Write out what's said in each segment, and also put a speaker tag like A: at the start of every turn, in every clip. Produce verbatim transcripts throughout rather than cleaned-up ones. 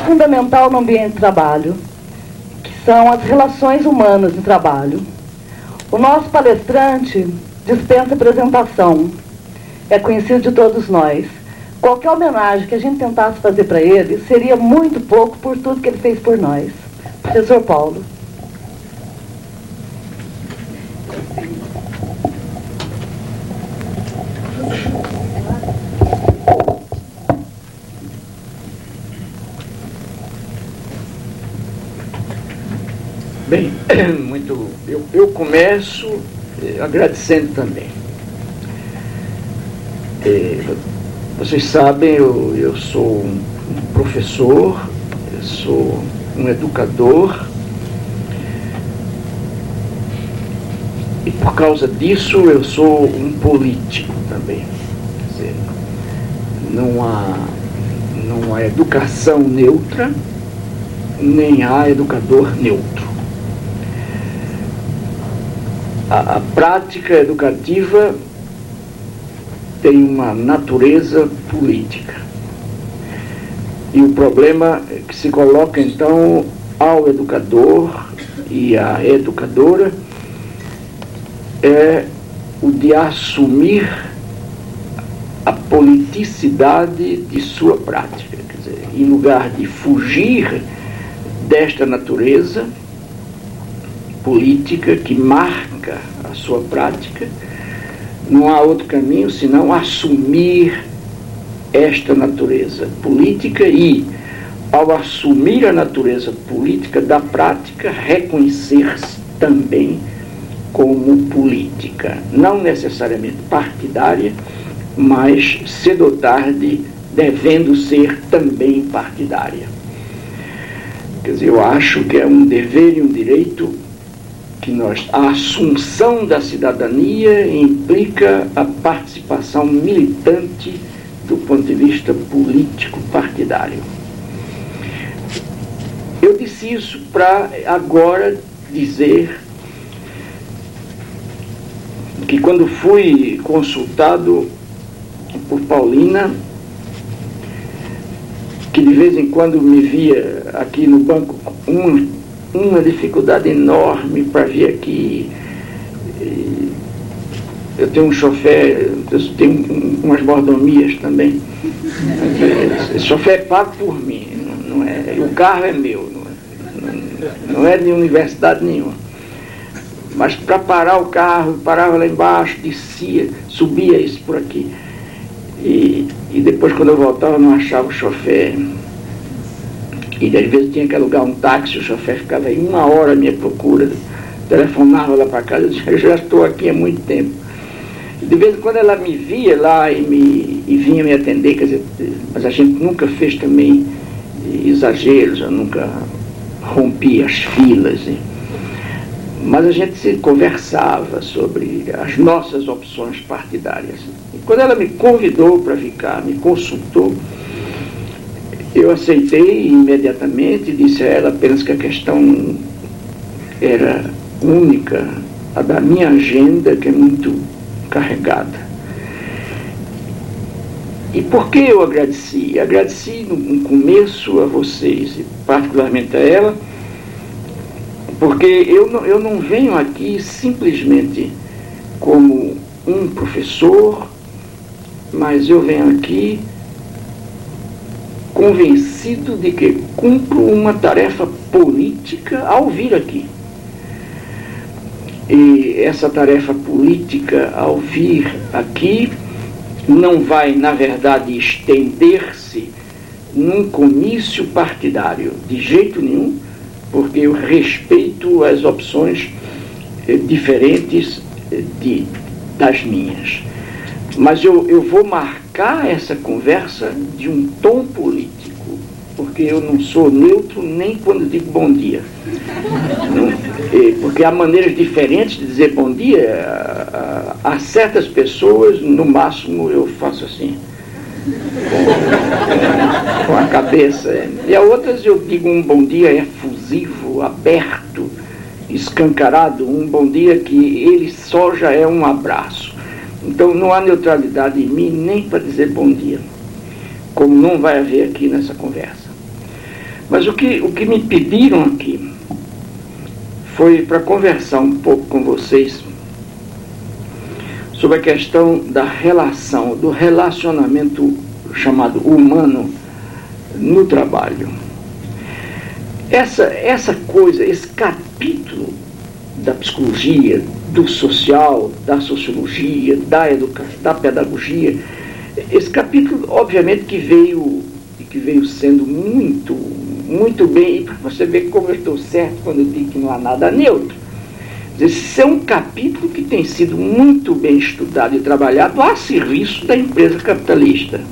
A: fundamental no ambiente de trabalho, que são as relações humanas de trabalho. O nosso palestrante dispensa apresentação, é conhecido de todos nós. Qualquer homenagem que a gente tentasse fazer para ele seria muito pouco por tudo que ele fez por nós. Professor Paulo.
B: Bem, muito, eu, eu começo eh, agradecendo também. Eh, vocês sabem, eu, eu sou um professor, eu sou um educador, e por causa disso eu sou um político também. Quer dizer, não há, não há educação neutra, nem há educador neutro. A, a prática educativa tem uma natureza política. E o problema que se coloca, então, ao educador e à educadora é o de assumir a politicidade de sua prática. Quer dizer, em lugar de fugir desta natureza política que marca a sua prática, não há outro caminho senão assumir esta natureza política e, ao assumir a natureza política da prática, reconhecer-se também como política, não necessariamente partidária, mas cedo ou tarde devendo ser também partidária. Quer dizer, eu acho que é um dever e um direito que nós, a assunção da cidadania implica a participação militante do ponto de vista político partidário. Eu disse isso para agora dizer que quando fui consultado por Paulina, que de vez em quando me via aqui no banco um uma dificuldade enorme para vir aqui. Eu tenho um chofer, eu tenho umas mordomias também. Esse chofer é pago por mim, não é, o carro é meu, não é, não é de universidade nenhuma. Mas para parar o carro, parava lá embaixo, descia, subia isso por aqui. E, e depois, quando eu voltava, não achava o chofer. E às vezes tinha que alugar um táxi, o chofer ficava aí uma hora à minha procura, telefonava lá para casa, eu disse, eu já estou aqui há muito tempo. E de vez em quando ela me via lá e, me, e vinha me atender, quer dizer, mas a gente nunca fez também exageros, eu nunca rompi as filas. E, mas a gente se conversava sobre as nossas opções partidárias. E quando ela me convidou para ficar, me consultou, eu aceitei imediatamente, disse a ela apenas que a questão era única, a da minha agenda, que é muito carregada. E por que eu agradeci? Agradeci no começo a vocês, e particularmente a ela, porque eu não, eu não venho aqui simplesmente como um professor, mas eu venho aqui convencido de que cumpro uma tarefa política ao vir aqui. E essa tarefa política ao vir aqui não vai, na verdade, estender-se num comício partidário, de jeito nenhum, porque eu respeito as opções eh, diferentes eh, de, das minhas. Mas eu, eu vou marcar essa conversa de um tom político, porque eu não sou neutro nem quando digo bom dia. Não, porque há maneiras diferentes de dizer bom dia. Há certas pessoas, no máximo, eu faço assim, com, com a cabeça. E a outras eu digo um bom dia efusivo, aberto, escancarado, um bom dia que ele só já é um abraço. Então não há neutralidade em mim nem para dizer bom dia, como não vai haver aqui nessa conversa. Mas o que, o que me pediram aqui foi para conversar um pouco com vocês sobre a questão da relação, do relacionamento chamado humano no trabalho. Essa, essa coisa, esse capítulo da psicologia, do social, da sociologia, da educação, da pedagogia, esse capítulo, obviamente, que veio, que veio sendo muito, muito bem, e para você ver como eu estou certo quando eu digo que não há nada neutro. Esse é um capítulo que tem sido muito bem estudado e trabalhado a serviço da empresa capitalista.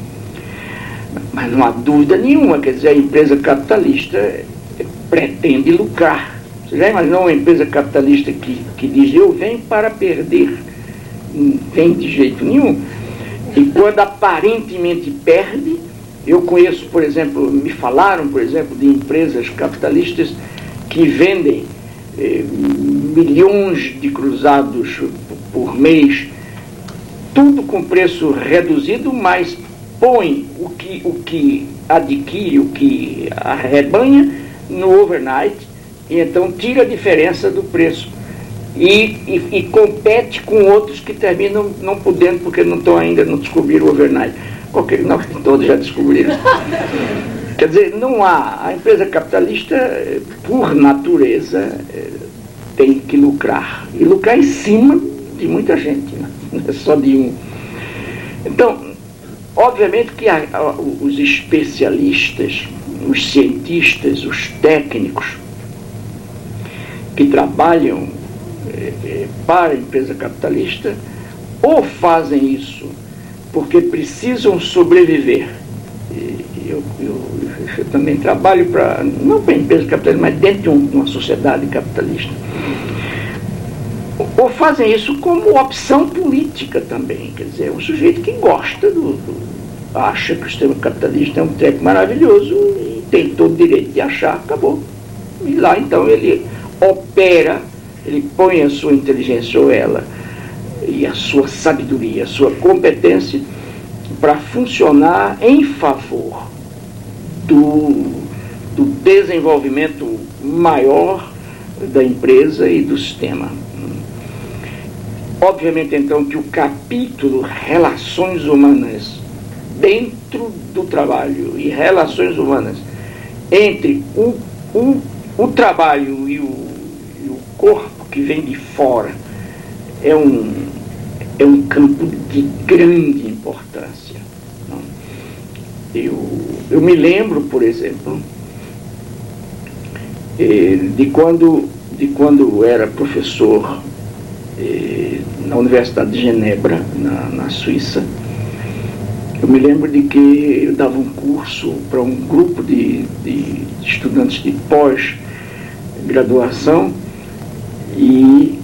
B: Mas não há dúvida nenhuma, quer dizer, a empresa capitalista pretende lucrar. Você já imaginou uma empresa capitalista que, que diz, eu venho para perder? Não vem de jeito nenhum. E quando aparentemente perde, eu conheço, por exemplo, me falaram, por exemplo, de empresas capitalistas que vendem eh, milhões de cruzados por mês, tudo com preço reduzido, mas põe o que, o que adquire, o que arrebanha no overnight, e então tira a diferença do preço e, e, e compete com outros que terminam não podendo porque não estão ainda, não descobriram o overnight. Qualquer, não, todos já descobriram. Quer dizer, não há, a empresa capitalista, por natureza, tem que lucrar, e lucrar em cima de muita gente, né? Não é só de um. Então, obviamente que a, a, os especialistas, os cientistas, os técnicos que trabalham eh, para a empresa capitalista, ou fazem isso porque precisam sobreviver. E eu, eu, eu também trabalho para, não para a empresa capitalista, mas dentro de, um, de uma sociedade capitalista. Ou fazem isso como opção política também, quer dizer, um sujeito que gosta do, do acha que o sistema capitalista é um treco maravilhoso e tem todo o direito de achar, acabou. E lá então ele opera, ele põe a sua inteligência ou ela e a sua sabedoria, a sua competência para funcionar em favor do, do desenvolvimento maior da empresa e do sistema. Obviamente então que o capítulo Relações Humanas dentro do trabalho e relações humanas entre o, o, o trabalho e o, e o corpo que vem de fora é um, é um campo de grande importância. Eu, eu me lembro, por exemplo, de quando, de quando eu era professor na Universidade de Genebra, na, na Suíça. Eu me lembro de que eu dava um curso para um grupo de, de estudantes de pós-graduação e,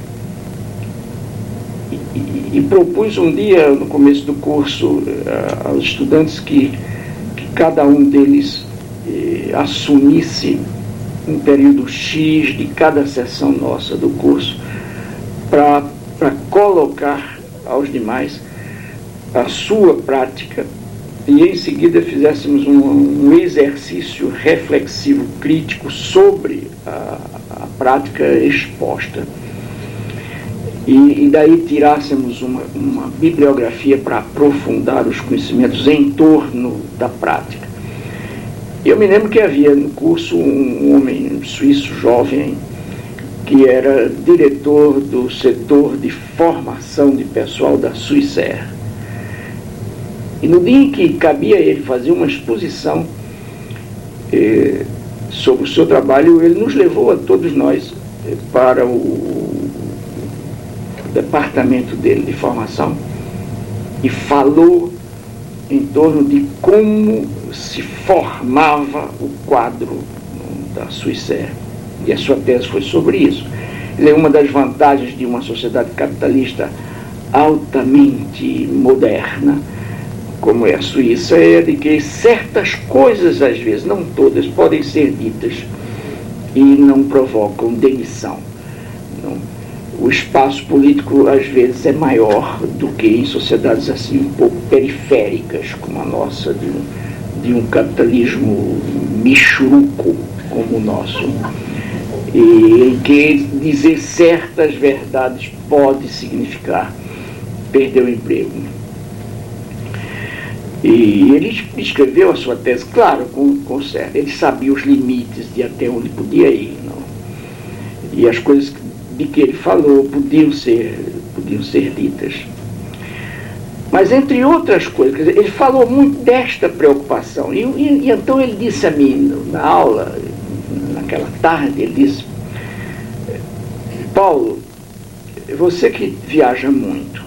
B: e, e propus um dia, no começo do curso, a, aos estudantes que, que cada um deles eh, assumisse um período X de cada sessão nossa do curso para colocar aos demais a sua prática e em seguida fizéssemos um, um exercício reflexivo crítico sobre a, a prática exposta e, e daí tirássemos uma, uma bibliografia para aprofundar os conhecimentos em torno da prática. Eu me lembro que havia no curso um homem suíço jovem que era diretor do setor de formação de pessoal da Swissair. E no dia em que cabia a ele fazer uma exposição eh, sobre o seu trabalho, ele nos levou a todos nós eh, para o, o departamento dele de formação e falou em torno de como se formava o quadro da Swissair. E a sua tese foi sobre isso. Ele é uma das vantagens de uma sociedade capitalista altamente moderna, como é a Suíça, é de que certas coisas, às vezes, não todas, podem ser ditas e não provocam demissão. Não. O espaço político, às vezes, é maior do que em sociedades assim um pouco periféricas, como a nossa, de um, de um capitalismo michuruco como o nosso, e em que dizer certas verdades pode significar perder o emprego. E ele escreveu a sua tese, claro, com, com certo. Ele sabia os limites de até onde podia ir, não? E as coisas de que ele falou podiam ser, podiam ser ditas. Mas, entre outras coisas, quer dizer, ele falou muito desta preocupação. E, e, e então ele disse a mim, na aula, naquela tarde, ele disse: Paulo, você que viaja muito,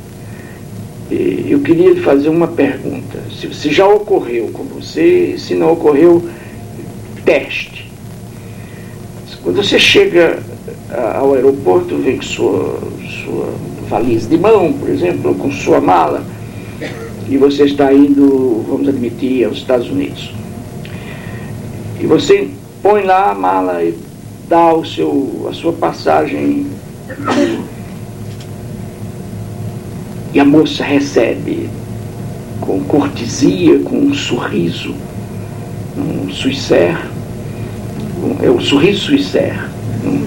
B: eu queria lhe fazer uma pergunta. Se, se já ocorreu com você, se não ocorreu, teste. Quando você chega ao aeroporto, vem com sua, sua valise de mão, por exemplo, com sua mala, e você está indo, vamos admitir, aos Estados Unidos. E você põe lá a mala e dá o seu, a sua passagem. E a moça recebe com cortesia, com um sorriso, um suisser, um, é o sorriso suisser. Um,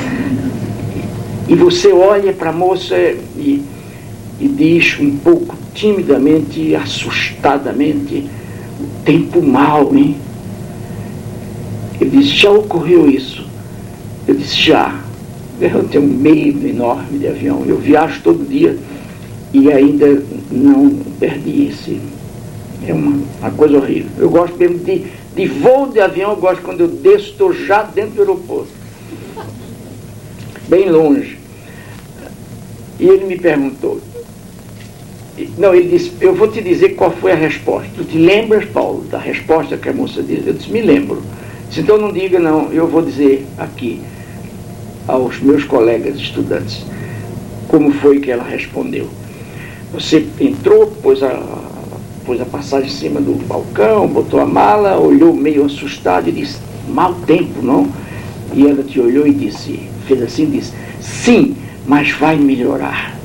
B: e você olha para a moça e, e diz um pouco timidamente, assustadamente: o tempo mal, hein? Ele disse: já ocorreu isso? Eu disse: já. Eu tenho um medo enorme de avião. Eu viajo todo dia e ainda não perdi esse. É uma, uma coisa horrível. Eu gosto mesmo de, de voo de avião, eu gosto quando eu desço, estou já dentro do aeroporto. Bem longe. E ele me perguntou. Não, ele disse: eu vou te dizer qual foi a resposta. Tu te lembras, Paulo, da resposta que a moça disse? Eu disse: me lembro. Disse: então não diga não, eu vou dizer aqui aos meus colegas estudantes como foi que ela respondeu. Você entrou, pôs a, pôs a passagem em cima do balcão, botou a mala, olhou meio assustado e disse: mau tempo, não? E ela te olhou e disse, fez assim, disse: sim, mas vai melhorar.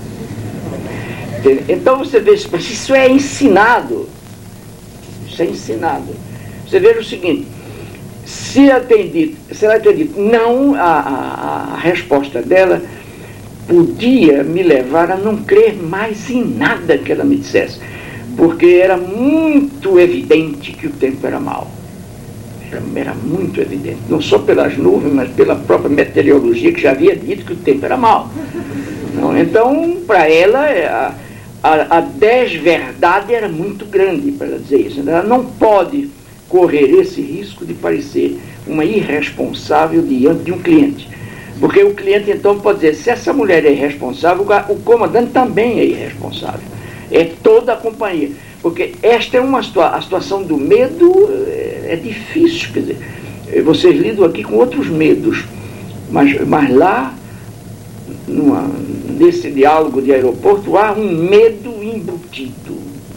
B: Então você vê, isso é ensinado. Isso é ensinado. Você veja o seguinte: se ela tem dito, se ela tem dito não, a, a, a resposta dela podia me levar a não crer mais em nada que ela me dissesse, porque era muito evidente que o tempo era mau. Era, era muito evidente, não só pelas nuvens, mas pela própria meteorologia, que já havia dito que o tempo era mau. Não, então, para ela, a, a, a desverdade era muito grande para ela dizer isso. Ela não pode correr esse risco de parecer uma irresponsável diante de um cliente. Porque o cliente então pode dizer: se essa mulher é irresponsável, o comandante também é irresponsável. É toda a companhia. Porque esta é uma situação, a situação do medo é, é difícil. Quer dizer, vocês lidam aqui com outros medos, mas, mas lá, numa, nesse diálogo de aeroporto, há um medo embutido,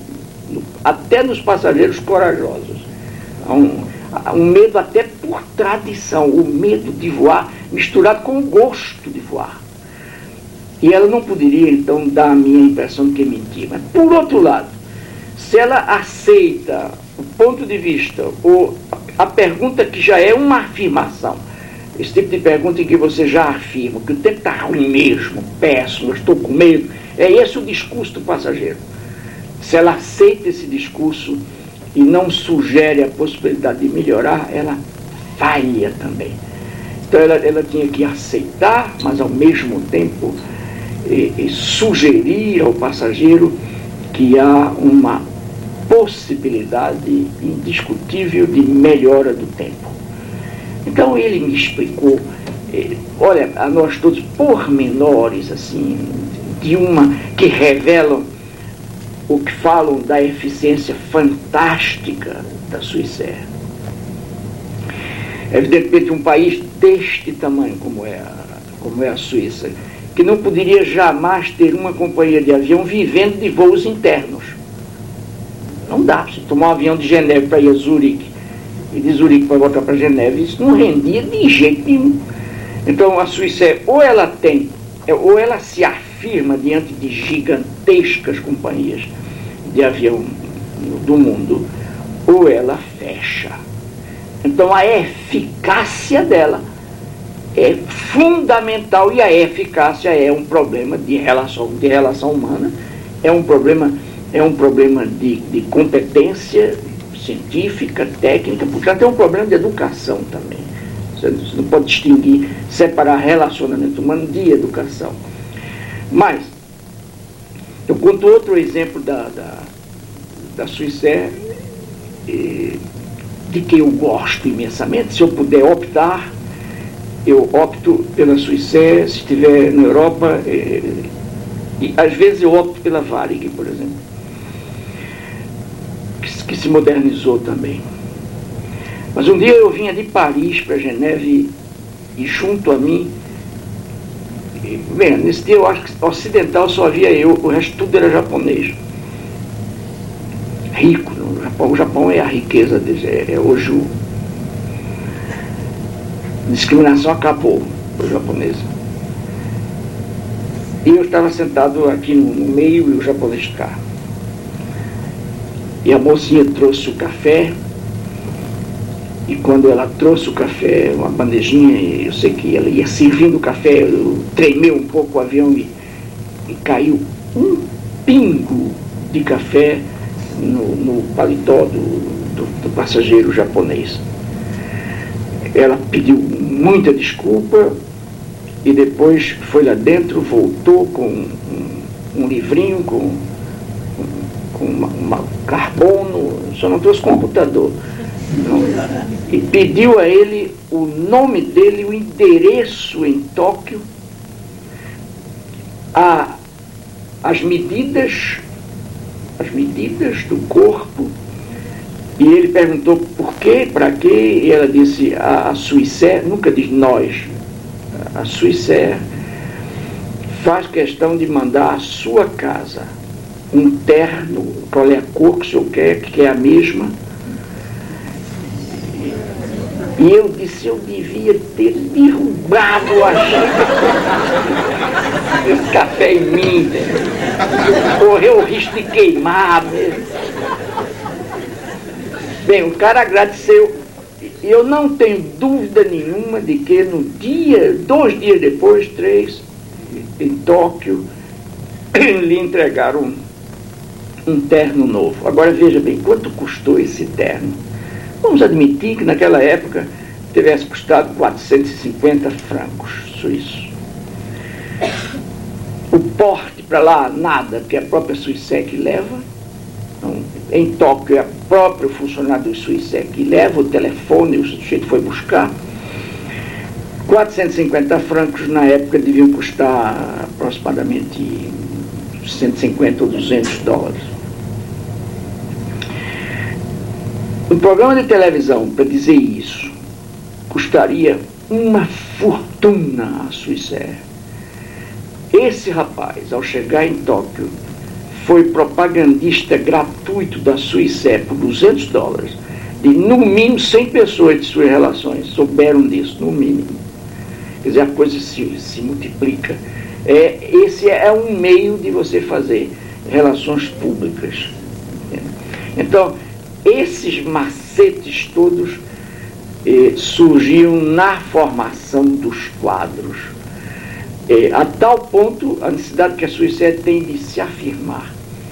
B: até nos passageiros corajosos. Há um, há um medo até por tradição, o medo de voar misturado com o gosto de voar. E ela não poderia, então, dar a minha impressão de que mentia. Mas, por outro lado, se ela aceita o ponto de vista, ou a pergunta que já é uma afirmação, esse tipo de pergunta em que você já afirma que o tempo está ruim mesmo, péssimo, eu estou com medo, é esse o discurso do passageiro. Se ela aceita esse discurso e não sugere a possibilidade de melhorar, ela falha também. Então ela, ela tinha que aceitar, mas ao mesmo tempo e, e sugerir ao passageiro que há uma possibilidade indiscutível de melhora do tempo. Então ele me explicou, eh, olha, a nós todos, pormenores assim, de uma, que revelam o que falam da eficiência fantástica da Suíça. Evidentemente, um país deste tamanho como é, a, como é a Suíça, que não poderia jamais ter uma companhia de avião vivendo de voos internos. Não dá. Se tomar um avião de Geneve para ir a Zurique e de Zurique para voltar para Geneve, isso não rendia de jeito nenhum. Então a Suíça, ou ela tem, ou ela se afirma diante de gigantescas companhias de avião do mundo, ou ela fecha. Então a eficácia dela é fundamental, e a eficácia é um problema de relação, de relação humana, é um problema, é um problema de, de competência científica, técnica, portanto é um problema de educação também. Você não pode distinguir, separar relacionamento humano de educação. Mas, eu conto outro exemplo da, da, da Swissair, de que eu gosto imensamente. Se eu puder optar, eu opto pela Swissair. Se estiver na Europa, e, e às vezes eu opto pela Varig, por exemplo, que, que se modernizou também. Mas um dia eu vinha de Paris para Geneve, e junto a mim, e, bem, nesse dia eu acho que ocidental só havia eu, o resto tudo era japonês. Rico, no Japão. O Japão é a riqueza deles, é, é hoje o... A discriminação acabou para o japonês. E eu estava sentado aqui no, no meio, e o japonês cá. E a mocinha trouxe o café, e quando ela trouxe o café, uma bandejinha, eu sei que ela ia servindo o café, eu tremeu um pouco o avião e, e caiu um pingo de café no, no paletó do, do, do passageiro japonês. Ela pediu muita desculpa e depois foi lá dentro, voltou com um, um livrinho, com, com uma, uma carbono, só não trouxe computador. Não. E pediu a ele o nome dele, o endereço em Tóquio, a, as medidas, as medidas do corpo. E ele perguntou por quê, para quê, e ela disse, a, a Swissair, nunca diz nós, a Swissair faz questão de mandar à sua casa um terno, qual é a cor que o senhor quer, que é a mesma. E eu disse, eu devia ter derrubado a xícara, esse café em mim, correu o risco de queimar mesmo. Bem, o cara agradeceu, e eu não tenho dúvida nenhuma de que no dia, dois dias depois, três, em Tóquio, lhe entregaram um, um terno novo. Agora veja bem, quanto custou esse terno? Vamos admitir que naquela época tivesse custado quatrocentos e cinquenta francos suíços. O porte para lá, nada, porque é a própria Swissair que leva. Então, em Tóquio é o próprio funcionário do Swissair que leva o telefone, o sujeito foi buscar. quatrocentos e cinquenta francos na época deviam custar aproximadamente cento e cinquenta ou duzentos dólares. Um programa de televisão, para dizer isso, custaria uma fortuna à Swissair. Esse rapaz, ao chegar em Tóquio, foi propagandista gratuito da Swissair por duzentos dólares, de no mínimo cem pessoas de suas relações souberam disso, no mínimo. Quer dizer, a coisa se, se multiplica. É, esse é um meio de você fazer relações públicas. Então, esses macetes todos eh, surgiram na formação dos quadros, eh, a tal ponto a necessidade que a Swissair tem de se afirmar.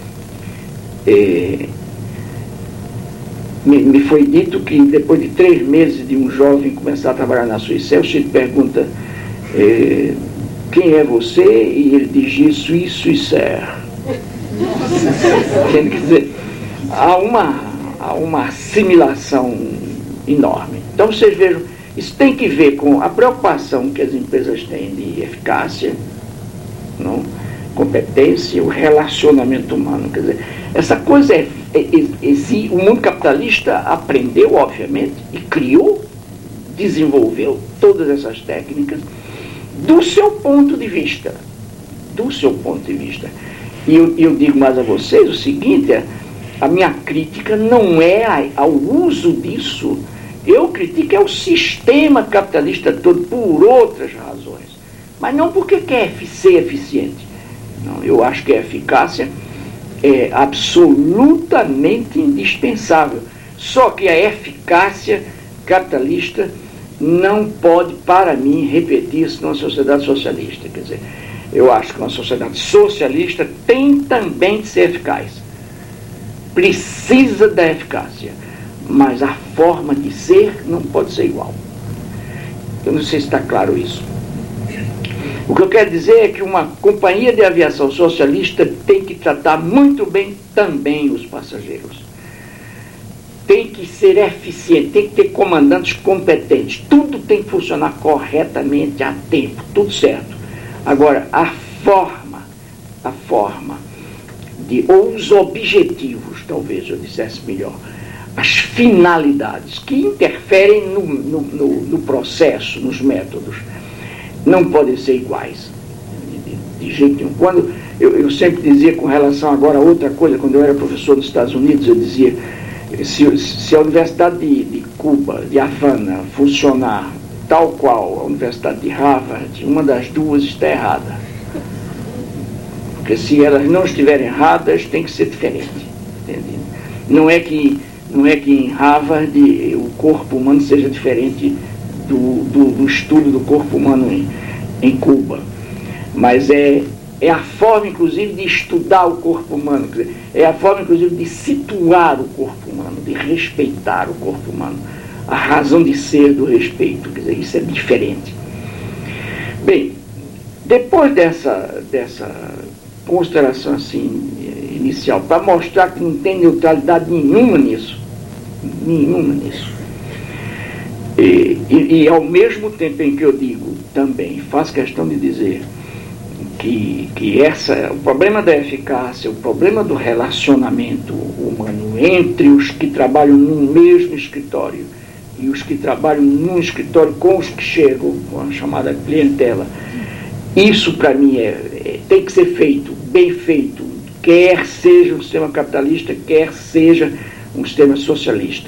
B: Eh, me, me foi dito que depois de três meses de um jovem começar a trabalhar na Swissair, o sujeito pergunta eh, quem é você? E ele diz, Je suis Swissair. Quer dizer, há uma há uma assimilação enorme. Então vocês vejam, isso tem que ver com a preocupação que as empresas têm de eficácia, não? Competência, o relacionamento humano. Quer dizer, essa coisa é, é, é esse, o mundo capitalista aprendeu, obviamente, e criou, desenvolveu todas essas técnicas do seu ponto de vista. Do seu ponto de vista. E eu, eu digo mais a vocês o seguinte, é, a minha crítica não é ao uso disso, eu critico é o sistema capitalista todo por outras razões, mas não porque quer ser eficiente. Não, eu acho que a eficácia é absolutamente indispensável, só que a eficácia capitalista não pode, para mim, repetir-se numa sociedade socialista. Quer dizer, eu acho que uma sociedade socialista tem também de ser eficaz. Precisa da eficácia, mas a forma de ser não pode ser igual. Eu não sei se está claro isso. O que eu quero dizer é que uma companhia de aviação socialista tem que tratar muito bem também os passageiros. Tem que ser eficiente, tem que ter comandantes competentes. Tudo tem que funcionar corretamente, a tempo, tudo certo. Agora, a forma, a forma, de, ou os objetivos, talvez eu dissesse melhor, as finalidades que interferem no, no, no, no processo, nos métodos, não podem ser iguais, de, de jeito nenhum. Quando, eu, eu sempre dizia com relação agora a outra coisa, quando eu era professor nos Estados Unidos, eu dizia, se, se a Universidade de, de Cuba, de Havana, funcionar tal qual a Universidade de Harvard, uma das duas está errada. Porque se elas não estiverem erradas, tem que ser diferente. Entende? Não é que, não é que em Harvard o corpo humano seja diferente do, do, do estudo do corpo humano em, em Cuba. Mas é, é a forma, inclusive, de estudar o corpo humano. Quer dizer, é a forma, inclusive, de situar o corpo humano, de respeitar o corpo humano. A razão de ser do respeito. Quer dizer, isso é diferente. Bem, depois dessa, dessa consideração assim, inicial, para mostrar que não tem neutralidade nenhuma nisso, nenhuma nisso, e, e, e ao mesmo tempo em que eu digo também, faço questão de dizer que, que essa, o problema da eficácia, o problema do relacionamento humano entre os que trabalham no mesmo escritório e os que trabalham num escritório com os que chegam, com a chamada clientela, isso para mim é, é, tem que ser feito, bem feito, quer seja um sistema capitalista, quer seja um sistema socialista.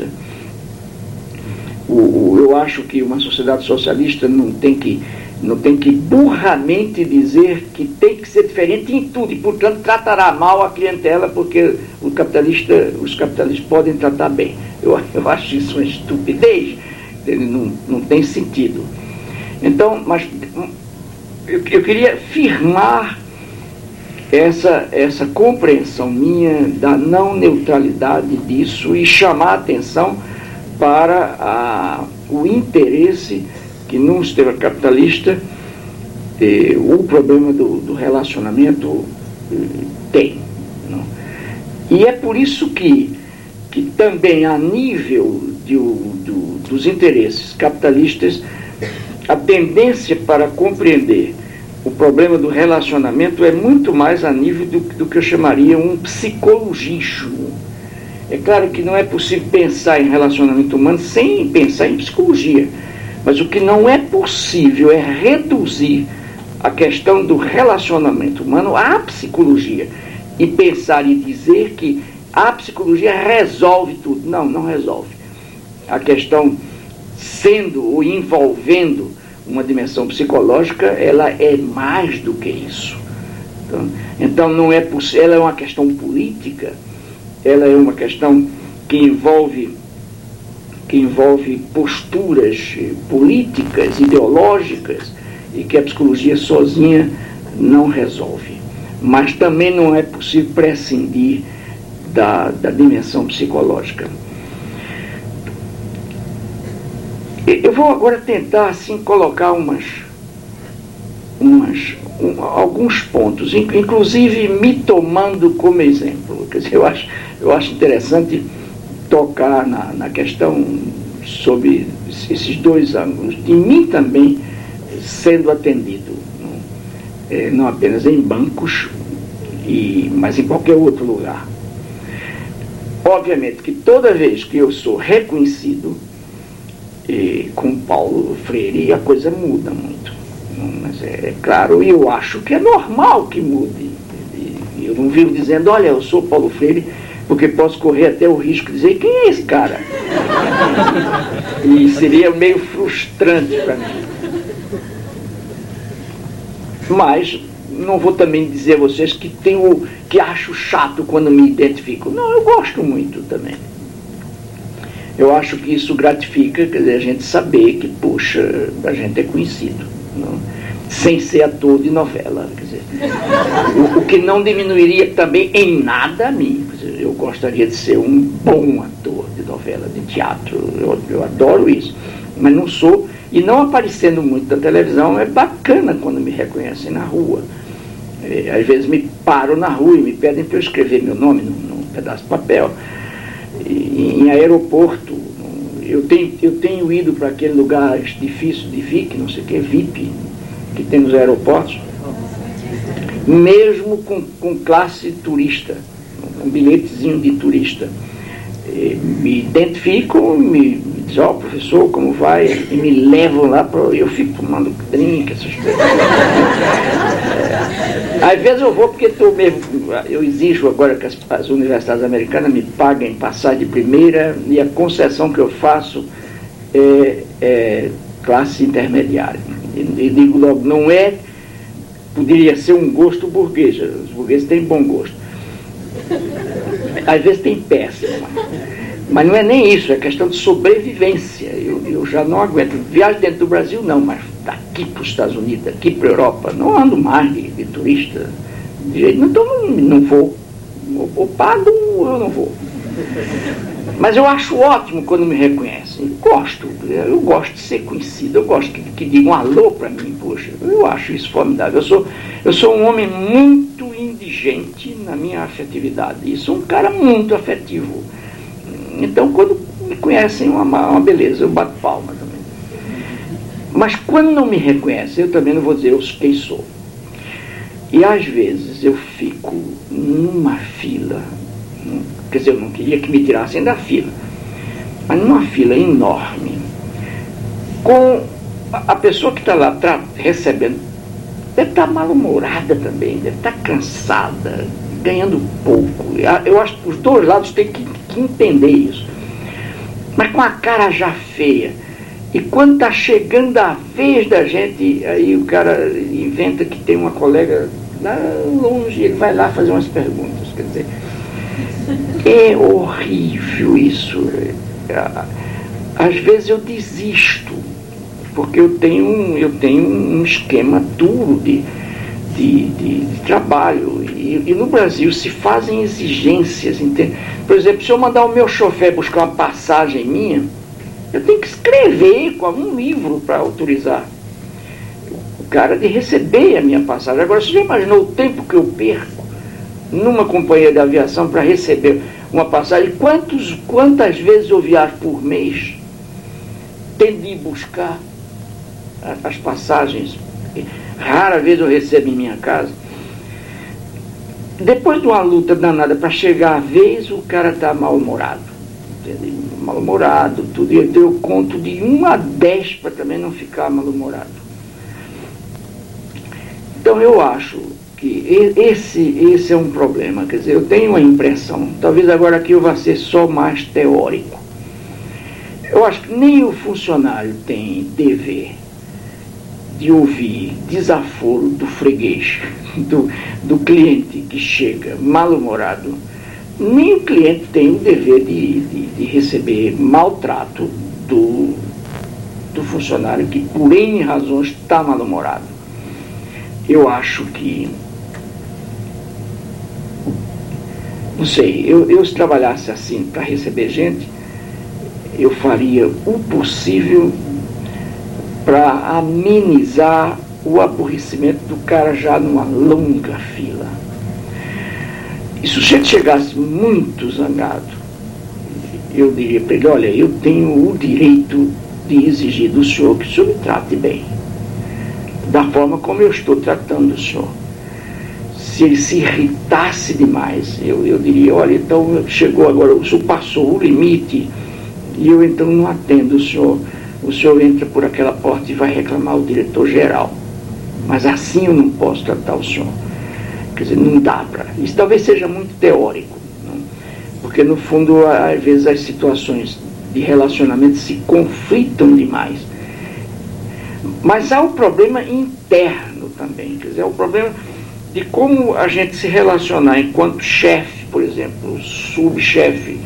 B: O, o, eu acho que uma sociedade socialista não tem que, não tem que burramente dizer que tem que ser diferente em tudo, e portanto tratará mal a clientela, porque o capitalista, os capitalistas podem tratar bem. Eu, eu acho isso uma estupidez, não, não tem sentido. Então, mas eu, eu queria firmar essa, essa compreensão minha da não neutralidade disso e chamar a atenção para a, o interesse que num sistema capitalista eh, o problema do, do relacionamento eh, tem. Não? E é por isso que, que também a nível de, do, dos interesses capitalistas, a tendência para compreender o problema do relacionamento é muito mais a nível do, do que eu chamaria um psicologismo. É claro que não é possível pensar em relacionamento humano sem pensar em psicologia, mas o que não é possível é reduzir a questão do relacionamento humano à psicologia e pensar e dizer que a psicologia resolve tudo. Não, não resolve. A questão sendo ou envolvendo uma dimensão psicológica, ela é mais do que isso. Então, então não é possível, ela é uma questão política, ela é uma questão que envolve, que envolve posturas políticas, ideológicas, e que a psicologia sozinha não resolve. Mas também não é possível prescindir da, da dimensão psicológica. Eu vou agora tentar assim colocar umas, umas, um, alguns pontos, inclusive me tomando como exemplo. Quer dizer, eu acho, eu acho interessante tocar na, na questão sobre esses dois ângulos, de mim também sendo atendido, não, é, não apenas em bancos, e, mas em qualquer outro lugar. Obviamente que toda vez que eu sou reconhecido E, com Paulo Freire, a coisa muda muito. Mas é, é claro, e eu acho que é normal que mude. E, eu não vivo dizendo, olha, eu sou Paulo Freire, porque posso correr até o risco de dizer, quem é esse cara? E seria meio frustrante para mim. Mas não vou também dizer a vocês que, tenho, que acho chato quando me identifico. Não, eu gosto muito também. Eu acho que isso gratifica, quer dizer, a gente saber que, puxa, a gente é conhecido, não? Sem ser ator de novela, quer dizer, o, o que não diminuiria também em nada a mim. Quer dizer, eu gostaria de ser um bom ator de novela, de teatro, eu, eu adoro isso, mas não sou, e não aparecendo muito na televisão é bacana quando me reconhecem na rua. É, às vezes me paro na rua e me pedem para eu escrever meu nome num, num pedaço de papel. E, em aeroporto, eu tenho, eu tenho ido para aquele lugar difícil de V I C, não sei o que, V I P, que tem nos aeroportos, mesmo com, com classe turista, um bilhetezinho de turista. E me identificam, me, me dizem, ó, oh, professor, como vai? E me levam lá, pra, eu fico tomando drink, essas coisas. É, às vezes eu vou porque tô mesmo, eu exijo agora que as, as universidades americanas me paguem passagem de primeira, e a concessão que eu faço é, é classe intermediária. E digo logo, não é, poderia ser um gosto burguês, os burgueses têm bom gosto, às vezes tem péssimo, mas não é nem isso, é questão de sobrevivência. Eu, eu já não aguento, viagem dentro do Brasil não, mas daqui para os Estados Unidos, daqui para a Europa, não ando mais de, de turista, de jeito, então não, não vou, ou, ou pago ou eu não vou. Mas eu acho ótimo quando me reconhecem. Gosto, eu gosto de ser conhecido, eu gosto que, que digam alô para mim, poxa, eu acho isso formidável. Eu sou, eu sou um homem muito indigente na minha afetividade, e sou um cara muito afetivo. Então, quando me conhecem, é uma, uma beleza, eu bato palma também. Mas quando não me reconhecem, eu também não vou dizer eu quem sou. E às vezes eu fico numa fila, quer dizer, eu não queria que me tirassem da fila, mas numa fila enorme, com a pessoa que está lá recebendo, deve estar mal-humorada também, deve estar cansada, ganhando pouco. Eu acho que os dois lados têm que, que entender isso. Mas com a cara já feia, e quando está chegando a vez da gente, aí o cara inventa que tem uma colega lá longe, ele vai lá fazer umas perguntas, quer dizer, é horrível isso. Às vezes eu desisto, porque eu tenho um, eu tenho um esquema duro de, de, de, de trabalho, e, e no Brasil se fazem exigências, entende? Por exemplo, se eu mandar o meu chofer buscar uma passagem minha, eu tenho que escrever com um livro para autorizar o cara de receber a minha passagem. Agora, você já imaginou o tempo que eu perco numa companhia de aviação para receber uma passagem? Quantos, quantas vezes eu viajo por mês tendo de ir buscar as passagens? Rara vez eu recebo em minha casa. Depois de uma luta danada para chegar a vez, o cara está mal-humorado, mal-humorado, tudo, e eu conto de um a dez para também não ficar mal-humorado. Então eu acho que esse, esse é um problema. Quer dizer, eu tenho a impressão, talvez agora aqui eu vá ser só mais teórico, eu acho que nem o funcionário tem dever de ouvir desaforo do freguês, do, do cliente que chega mal-humorado, nem o cliente tem o dever de, de, de receber maltrato do, do funcionário que por N razões está mal-humorado. Eu acho que, não sei, eu, eu se trabalhasse assim para receber gente, eu faria o possível para amenizar o aborrecimento do cara já numa longa fila. E se o sujeito chegasse muito zangado, eu diria para ele, olha, eu tenho o direito de exigir do senhor que o senhor me trate bem, da forma como eu estou tratando o senhor. Se ele se irritasse demais, eu, eu diria, olha, então chegou agora, o senhor passou o limite, e eu então não atendo o senhor. O senhor entra por aquela porta e vai reclamar ao diretor-geral. Mas assim eu não posso tratar o senhor. Quer dizer, não dá para... Isso talvez seja muito teórico, não? Porque no fundo, às vezes, as situações de relacionamento se conflitam demais. Mas há o problema interno também. Quer dizer, é o problema de como a gente se relacionar enquanto chefe, por exemplo, subchefe,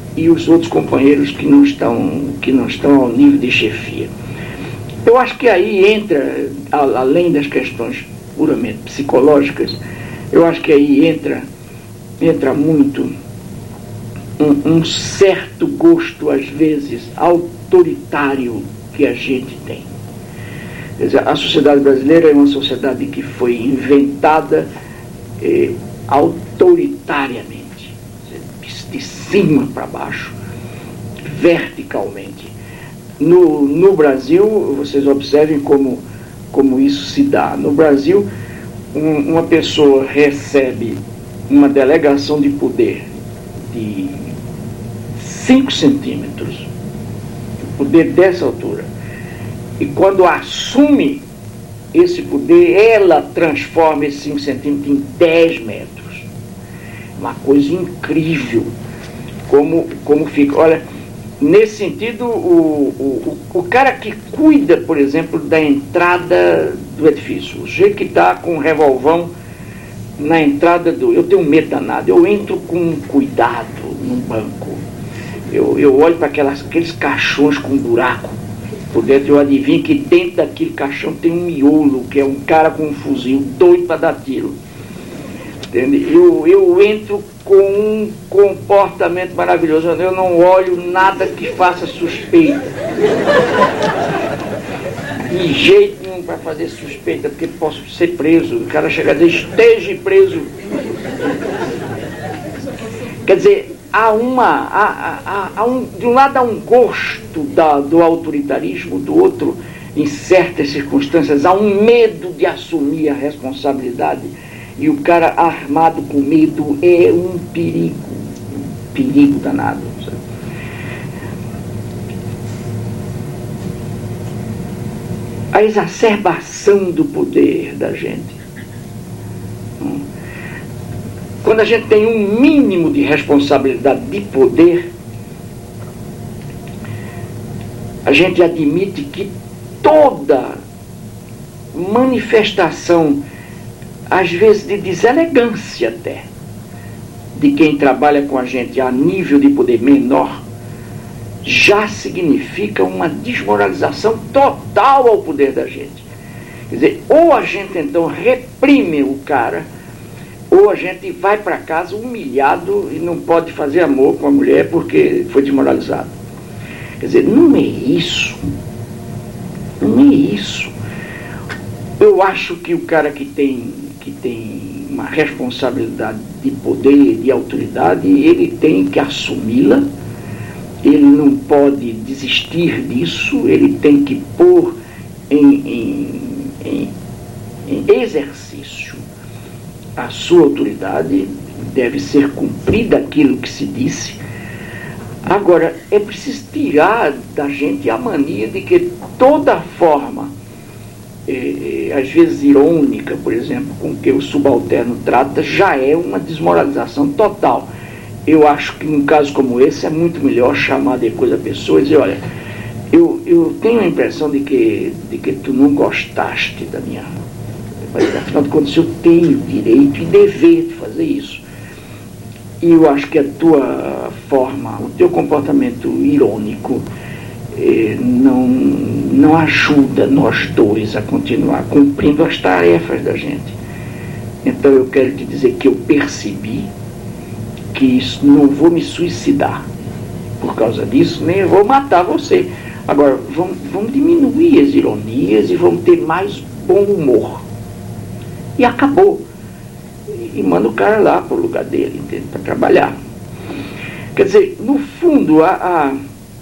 B: e os outros companheiros que não estão, que não estão ao nível de chefia. Eu acho que aí entra, além das questões puramente psicológicas, eu acho que aí entra, entra muito um, um certo gosto, às vezes, autoritário que a gente tem. Quer dizer, a sociedade brasileira é uma sociedade que foi inventada eh, autoritariamente, de cima para baixo, verticalmente. No, no Brasil, vocês observem como, como isso se dá. No Brasil, um, uma pessoa recebe uma delegação de poder de cinco centímetros, poder dessa altura, e quando assume esse poder, ela transforma esses cinco centímetros em dez metros. Uma coisa incrível como, como fica. Olha, nesse sentido, o, o, o cara que cuida, por exemplo, da entrada do edifício, o jeito que está com um revolvão na entrada do... Eu tenho medo danado, eu entro com cuidado no banco, eu, eu olho para aqueles caixões com buraco por dentro, eu adivinho que dentro daquele caixão tem um miolo, que é um cara com um fuzil doido para dar tiro. Entende? Eu, eu entro com um comportamento maravilhoso, eu não olho nada que faça suspeita. De jeito nenhum para fazer suspeita, porque posso ser preso. O cara chega a dizer, esteja preso. Quer dizer, há uma, há, há, há um, de um lado há um gosto da, do autoritarismo, do outro, em certas circunstâncias, há um medo de assumir a responsabilidade. E o cara armado com medo é um perigo, um perigo danado. Sabe? A exacerbação do poder da gente. Quando a gente tem um mínimo de responsabilidade de poder, a gente admite que toda manifestação, às vezes de deselegância até, de quem trabalha com a gente a nível de poder menor, já significa uma desmoralização total ao poder da gente. Quer dizer, ou a gente então reprime o cara, ou a gente vai para casa humilhado e não pode fazer amor com a mulher porque foi desmoralizado. Quer dizer, não é isso. Não é isso. Eu acho que o cara que tem, que tem uma responsabilidade de poder, de autoridade, ele tem que assumi-la, ele não pode desistir disso, ele tem que pôr em, em, em, em exercício a sua autoridade, deve ser cumprida aquilo que se disse. Agora, é preciso tirar da gente a mania de que toda forma, eh, às vezes irônica, por exemplo, com que o subalterno trata, já é uma desmoralização total. Eu acho que num caso como esse é muito melhor chamar depois a pessoa e dizer, olha, eu, eu tenho a impressão de que, de que tu não gostaste da minha... Mas, afinal de contas, eu tenho direito e dever de fazer isso. E eu acho que a tua forma, o teu comportamento irônico eh, não, não ajuda nós dois a continuar cumprindo as tarefas da gente. Então eu quero te dizer que eu percebi que isso, não vou me suicidar por causa disso, nem vou matar você. Agora, vamos, vamos diminuir as ironias e vamos ter mais bom humor. E acabou. E manda o cara lá para o lugar dele, para trabalhar. Quer dizer, no fundo, a, a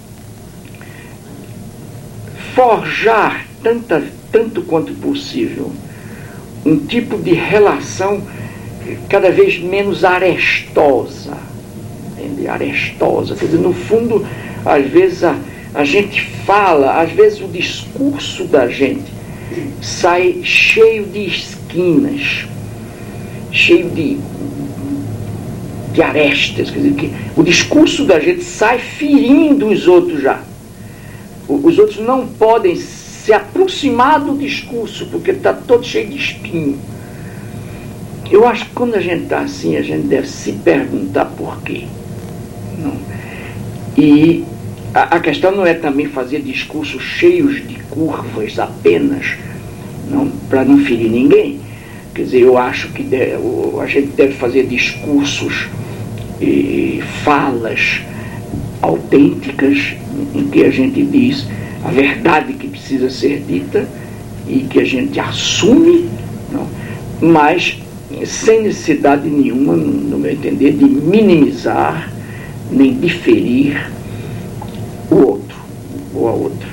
B: forjar tanta, tanto quanto possível um tipo de relação cada vez menos arestosa. Entende? Arestosa. Quer dizer, no fundo, às vezes a, a gente fala, às vezes o discurso da gente sai cheio de esquinas, cheio de, de arestas, quer dizer, que o discurso da gente sai ferindo os outros já. Os outros não podem se aproximar do discurso, porque está todo cheio de espinho. Eu acho que quando a gente está assim, a gente deve se perguntar por quê. Não. E a, a questão não é também fazer discursos cheios de curvas apenas, não, para não ferir ninguém. Quer dizer, eu acho que de, o, a gente deve fazer discursos e falas autênticas em que a gente diz a verdade que precisa ser dita e que a gente assume, não, mas sem necessidade nenhuma, no meu entender, de minimizar nem de ferir o outro ou a outra.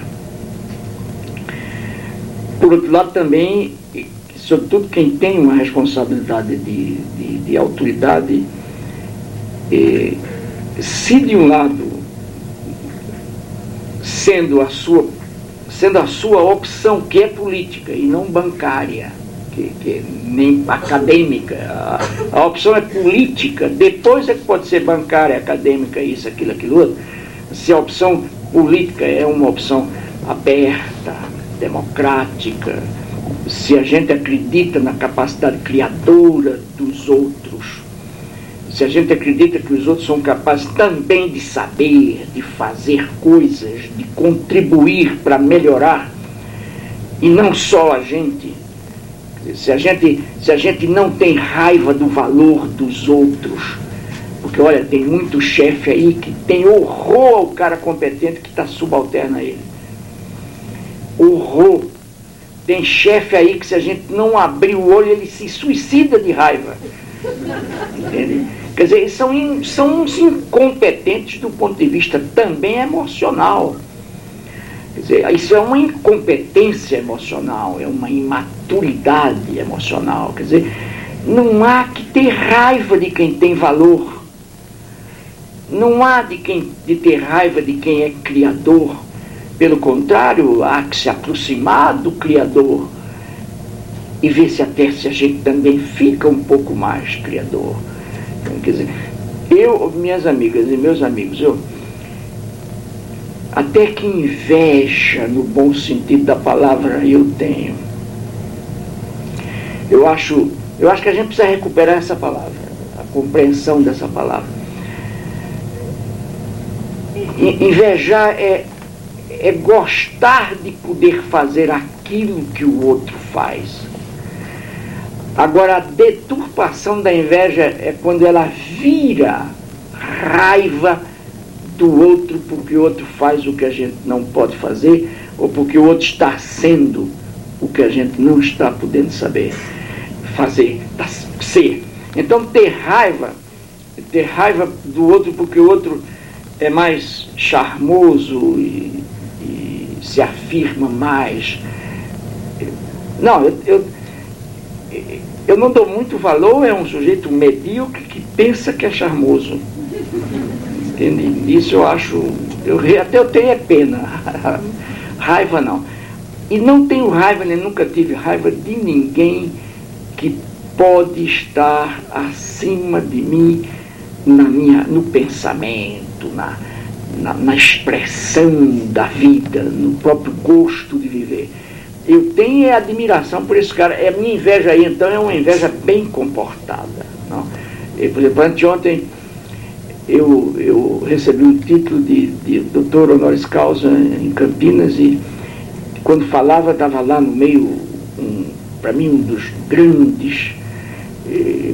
B: Por outro lado, também, sobretudo quem tem uma responsabilidade de, de, de autoridade, eh, se de um lado, sendo a sua, sendo a sua opção, que é política e não bancária, que, que nem acadêmica, a, a opção é política, depois é que pode ser bancária, acadêmica, isso, aquilo, aquilo outro. Se a opção política é uma opção aberta, democrática, se a gente acredita na capacidade criadora dos outros, se a gente acredita que os outros são capazes também de saber, de fazer coisas, de contribuir para melhorar, e não só a gente, se a gente, se a gente não tem raiva do valor dos outros, porque olha, tem muito chefe aí que tem horror ao cara competente que está subalterno a ele. Horror. Tem chefe aí que se a gente não abrir o olho, ele se suicida de raiva. Entende? Quer dizer, eles são, in, são uns incompetentes do ponto de vista também emocional. Quer dizer, isso é uma incompetência emocional, é uma imaturidade emocional. Quer dizer, não há que ter raiva de quem tem valor. Não há de, quem, de ter raiva de quem é criador. Pelo contrário, há que se aproximar do Criador e ver se até se a gente também fica um pouco mais criador. Então, quer dizer, eu, minhas amigas e meus amigos, eu até que inveja, no bom sentido da palavra, eu tenho. Eu acho, eu acho que a gente precisa recuperar essa palavra, a compreensão dessa palavra. Invejar é, é gostar de poder fazer aquilo que o outro faz. Agora, a deturpação da inveja é quando ela vira raiva do outro porque o outro faz o que a gente não pode fazer ou porque o outro está sendo o que a gente não está podendo saber fazer, ser. Então, ter raiva, ter raiva do outro porque o outro é mais charmoso e, e se afirma mais. Não, eu, eu, eu não dou muito valor, é um sujeito medíocre que pensa que é charmoso. Entende? Isso eu acho, eu, até eu tenho é pena. Raiva não. E não tenho raiva, nem nunca tive raiva de ninguém que pode estar acima de mim na minha, no pensamento, na, na, na expressão da vida, no próprio gosto de viver. Eu tenho admiração por esse cara. A minha inveja aí, então, é uma inveja bem comportada. Não? E, por exemplo, anteontem eu, eu recebi o título de, de doutor honoris causa em Campinas e quando falava, estava lá no meio, um, para mim, um dos grandes, eh,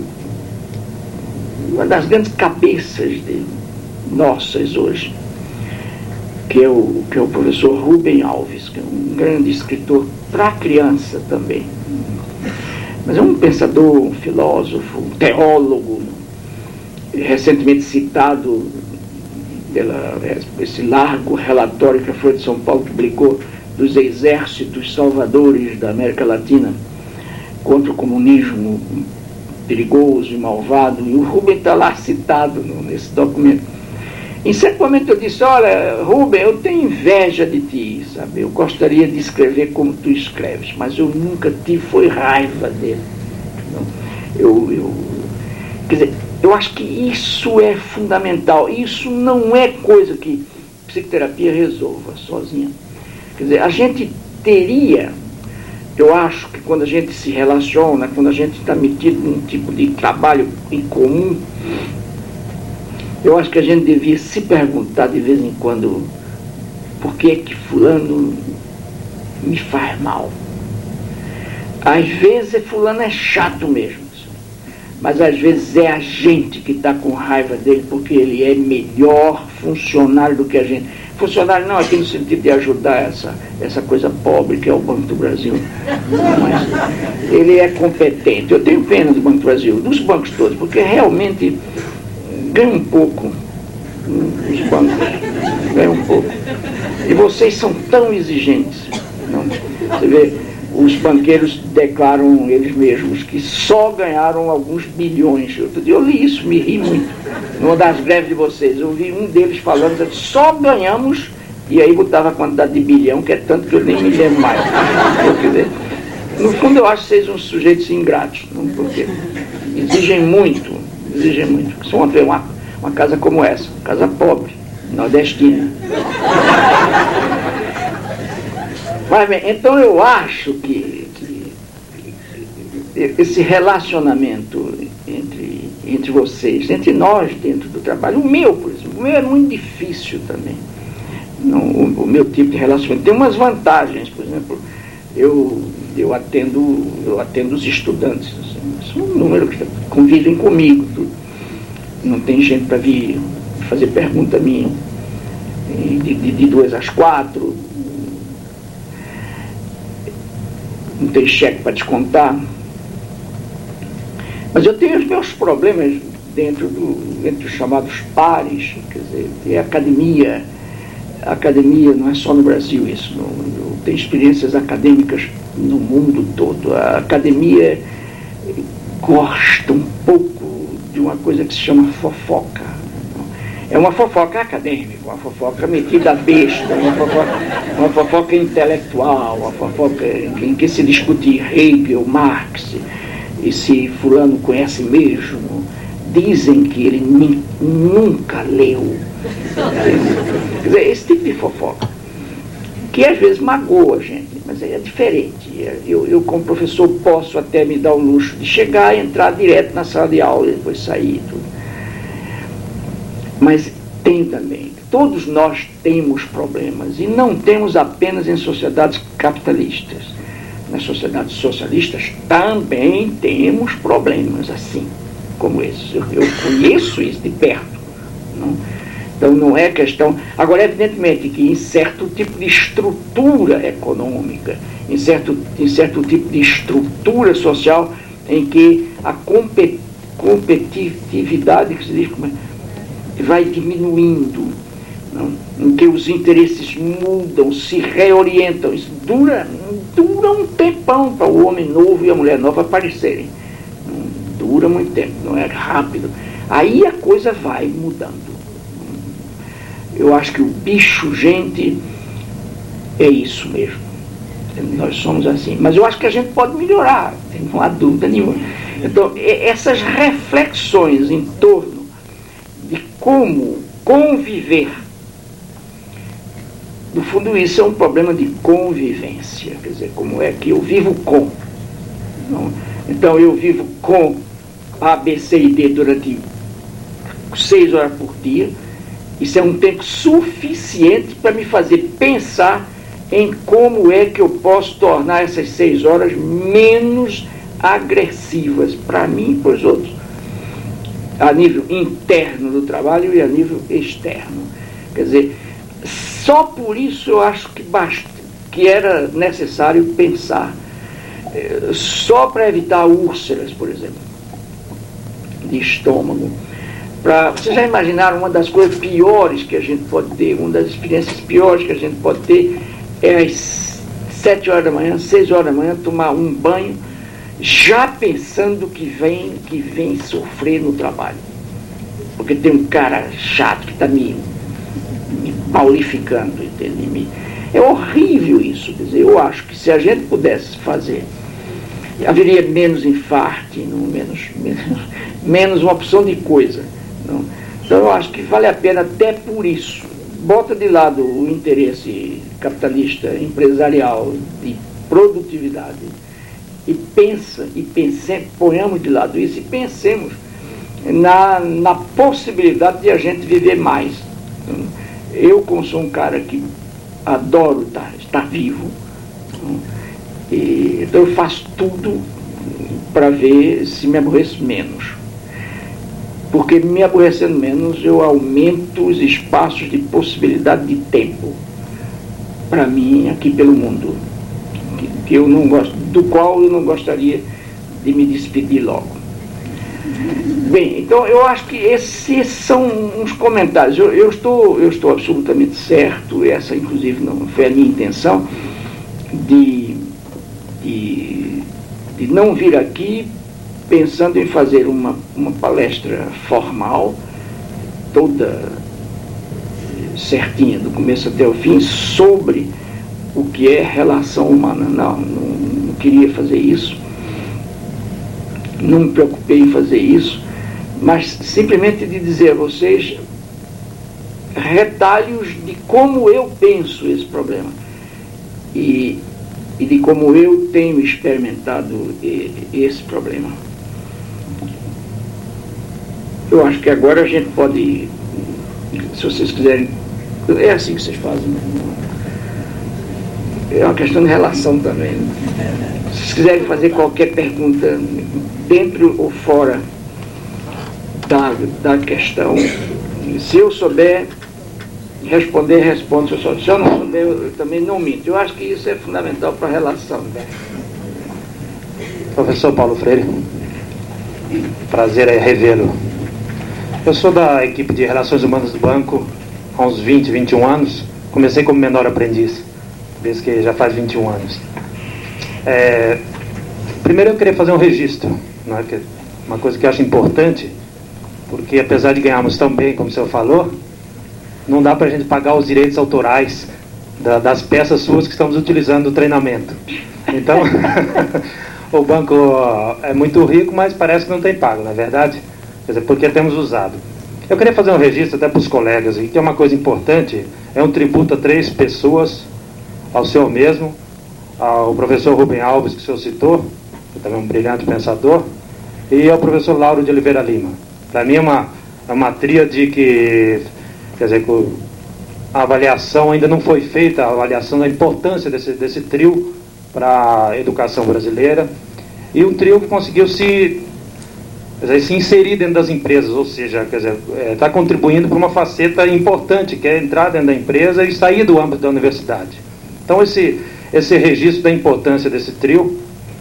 B: uma das grandes cabeças de nossas hoje, que é o, que é o professor Rubem Alves, que é um grande escritor para criança também. Mas é um pensador, um filósofo, um teólogo, recentemente citado pela esse largo relatório que a Folha de São Paulo publicou dos exércitos salvadores da América Latina contra o comunismo perigoso e malvado, e o Rubem está lá citado no, nesse documento. Em certo momento eu disse, olha, Rubem, eu tenho inveja de ti, sabe? Eu gostaria de escrever como tu escreves, mas eu nunca tive, foi raiva dele. Não? Eu, eu, quer dizer, eu acho que isso é fundamental. Isso não é coisa que psicoterapia resolva sozinha. Quer dizer, a gente teria, eu acho que quando a gente se relaciona, quando a gente está metido num tipo de trabalho em comum, Eu acho que a gente devia se perguntar de vez em quando por que é que fulano me faz mal. Às vezes fulano é chato mesmo, mas às vezes é a gente que está com raiva dele porque ele é melhor funcionário do que a gente. Funcionário não aqui no sentido de ajudar essa, essa coisa pobre que é o Banco do Brasil. Mas ele é competente. Eu tenho pena do Banco do Brasil, dos bancos todos, porque realmente ganha um pouco os bancos. Ganha um pouco. E vocês são tão exigentes. Não? Você vê, os banqueiros declaram eles mesmos que só ganharam alguns bilhões. Outro dia eu li isso, me ri muito. Numa das greves de vocês, eu vi um deles falando que só ganhamos, e aí botava a quantidade de bilhão, que é tanto que eu nem me lembro mais. Quer dizer, no fundo eu acho vocês uns sujeitos ingratos, não? Porque exigem muito, exigem muito. Só uma, uma, uma casa como essa, uma casa pobre, nordestina. Mas bem, então eu acho que, que esse relacionamento entre, entre vocês, entre nós dentro do trabalho, o meu, por exemplo, o meu é muito difícil também. Não, o, o meu tipo de relacionamento tem umas vantagens, por exemplo, eu, eu, atendo, eu atendo os estudantes, assim, são um número que convivem comigo, tudo. Não tem gente para vir fazer pergunta minha, de, de, de duas às quatro. Não tem cheque para descontar. Mas eu tenho os meus problemas dentro do, entre os chamados pares, quer dizer, é academia. A academia não é só no Brasil isso, não, eu tenho experiências acadêmicas no mundo todo. A academia gosta um pouco de uma coisa que se chama fofoca. É uma fofoca acadêmica, uma fofoca metida a besta, uma fofoca, uma fofoca intelectual, uma fofoca em que se discute Hegel, Marx, e se fulano conhece mesmo. Dizem que ele nem, nunca leu. Quer dizer, esse tipo de fofoca, que às vezes magoa a gente, mas é diferente. Eu, eu como professor, posso até me dar o luxo de chegar e entrar direto na sala de aula e depois sair e tudo. Mas tem também, todos nós temos problemas, e não temos apenas em sociedades capitalistas. Nas sociedades socialistas também temos problemas assim, como esses. Eu, eu conheço isso de perto. Não? Então não é questão... Agora, evidentemente que em certo tipo de estrutura econômica, em certo, em certo tipo de estrutura social, em que a compet, competitividade, que se diz como é, vai diminuindo, não? Em que os interesses mudam, se reorientam. Isso dura, dura um tempão para o homem novo e a mulher nova aparecerem. Não dura muito tempo, não é rápido. Aí a coisa vai mudando. Eu acho que o bicho, gente, é isso mesmo. Nós somos assim. Mas eu acho que a gente pode melhorar, não há dúvida nenhuma. Então, essas reflexões em torno de como conviver, no fundo isso é um problema de convivência, quer dizer, como é que eu vivo com. Não? Então eu vivo com A, B, C e D durante seis horas por dia. Isso é um tempo suficiente para me fazer pensar em como é que eu posso tornar essas seis horas menos agressivas para mim e para os outros, a nível interno do trabalho e a nível externo. Quer dizer, só por isso eu acho que basta, que era necessário pensar, só para evitar úlceras, por exemplo, de estômago. Pra, vocês já imaginaram, uma das coisas piores que a gente pode ter, uma das experiências piores que a gente pode ter é às sete horas da manhã, seis horas da manhã, tomar um banho, já pensando que vem, que vem sofrer no trabalho. Porque tem um cara chato que está me, me paulificando, entende? É horrível isso. Quer dizer, eu acho que se a gente pudesse fazer, haveria menos infarte, não, menos, menos, menos uma opção de coisa. Não? Então eu acho que vale a pena até por isso. Bota de lado o interesse capitalista, empresarial, de produtividade, e pensa, e pense, ponhamos de lado isso e pensemos na, na possibilidade de a gente viver mais. Eu, como sou um cara que adoro estar, estar vivo, e, então eu faço tudo para ver se me aborreço menos. Porque me aborrecendo menos, eu aumento os espaços de possibilidade de tempo para mim aqui pelo mundo, que, que eu não gosto, do qual eu não gostaria de me despedir logo. Bem, então eu acho que esses são uns comentários. Eu, eu, estou, eu estou absolutamente certo, essa inclusive não foi a minha intenção, de, de, de não vir aqui pensando em fazer uma, uma palestra formal, toda certinha, do começo até o fim, sobre o que é relação humana. Não, não, não queria fazer isso, não me preocupei em fazer isso, mas simplesmente de dizer a vocês retalhos de como eu penso esse problema e, e de como eu tenho experimentado esse problema. Eu acho que agora a gente pode, se vocês quiserem, é assim que vocês fazem, é uma questão de relação também. Se vocês quiserem fazer qualquer pergunta, dentro ou fora da, da questão, se eu souber responder, respondo. Se eu, só, se eu não souber, eu, eu também não minto. Eu acho que isso é fundamental para a relação.
C: Professor Paulo Freire, prazer é revê-lo. Eu sou da equipe de Relações Humanas do banco há uns vinte, vinte e um anos. Comecei como menor aprendiz, desde que já faz vinte e um anos. É, primeiro eu queria fazer um registro, né, que é uma coisa que eu acho importante, porque apesar de ganharmos tão bem, como o senhor falou, não dá para a gente pagar os direitos autorais da, das peças suas que estamos utilizando no treinamento. Então, o banco é muito rico, mas parece que não tem pago, não é verdade? Quer dizer, porque temos usado. Eu queria fazer um registro até para os colegas, que é uma coisa importante, é um tributo a três pessoas, ao senhor mesmo, ao professor Rubem Alves, que o senhor citou, que também é um brilhante pensador, e ao professor Lauro de Oliveira Lima. Para mim é uma, é uma tríade que, quer dizer, que a avaliação ainda não foi feita, a avaliação da importância desse, desse trio para a educação brasileira, e um trio que conseguiu se, quer dizer, se inserir dentro das empresas, ou seja, quer dizer, está contribuindo para uma faceta importante, que é entrar dentro da empresa e sair do âmbito da universidade. Então esse, esse registro da importância desse trio,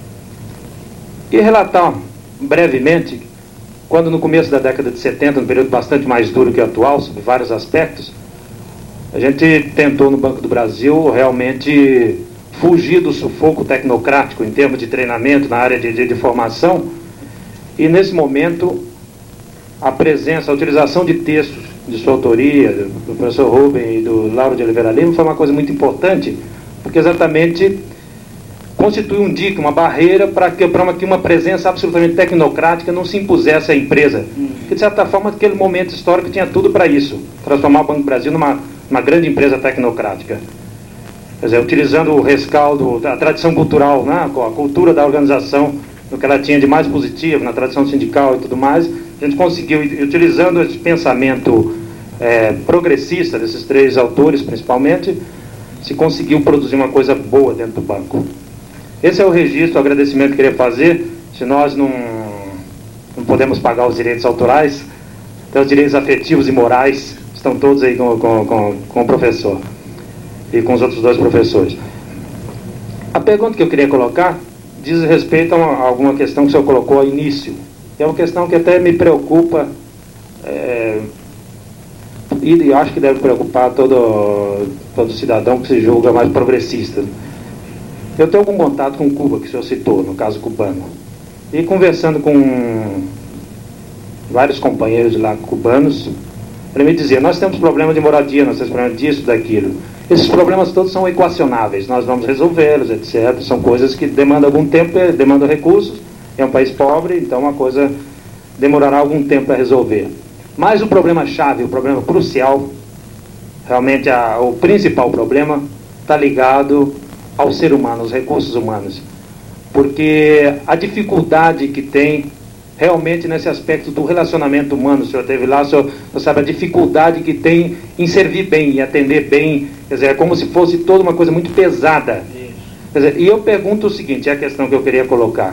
C: e relatar brevemente, quando no começo da década de setenta, um período bastante mais duro que o atual, sobre vários aspectos, a gente tentou no Banco do Brasil realmente fugir do sufoco tecnocrático em termos de treinamento na área de, de, de formação, e nesse momento a presença, a utilização de textos de sua autoria, do professor Rubem e do Lauro de Oliveira Lima, foi uma coisa muito importante, porque exatamente constitui um dique, uma barreira para que, para que uma presença absolutamente tecnocrática não se impusesse à empresa, que de certa forma naquele momento histórico tinha tudo para isso, transformar o Banco do Brasil numa, numa grande empresa tecnocrática. Quer dizer, utilizando o rescaldo, a tradição cultural, né, a cultura da organização, no que ela tinha de mais positivo, na tradição sindical e tudo mais, a gente conseguiu, utilizando esse pensamento é, progressista desses três autores principalmente, se conseguiu produzir uma coisa boa dentro do banco. Esse é o registro, o agradecimento que eu queria fazer. Se nós não, não podemos pagar os direitos autorais, então os direitos afetivos e morais estão todos aí com, com, com, com o professor e com os outros dois professores. A pergunta que eu queria colocar diz respeito a, uma, a alguma questão que o senhor colocou ao início. É uma questão que até me preocupa, é, e acho que deve preocupar todo, todo cidadão que se julga mais progressista. Eu tenho algum contato com Cuba, que o senhor citou, no caso cubano. E conversando com vários companheiros de lá cubanos, ele me dizia, nós temos problema de moradia, nós temos problema disso, daquilo. Esses problemas todos são equacionáveis, nós vamos resolvê-los, etcétera. São coisas que demandam algum tempo, demandam recursos, é um país pobre, então uma coisa demorará algum tempo para resolver. Mas o problema-chave, o problema crucial, realmente a, o principal problema, está ligado ao ser humano, aos recursos humanos. Porque a dificuldade que tem realmente nesse aspecto do relacionamento humano. O senhor teve lá, o senhor, o senhor sabe a dificuldade que tem em servir bem, em atender bem, quer dizer, é como se fosse toda uma coisa muito pesada. Quer dizer, e eu pergunto o seguinte, é a questão que eu queria colocar,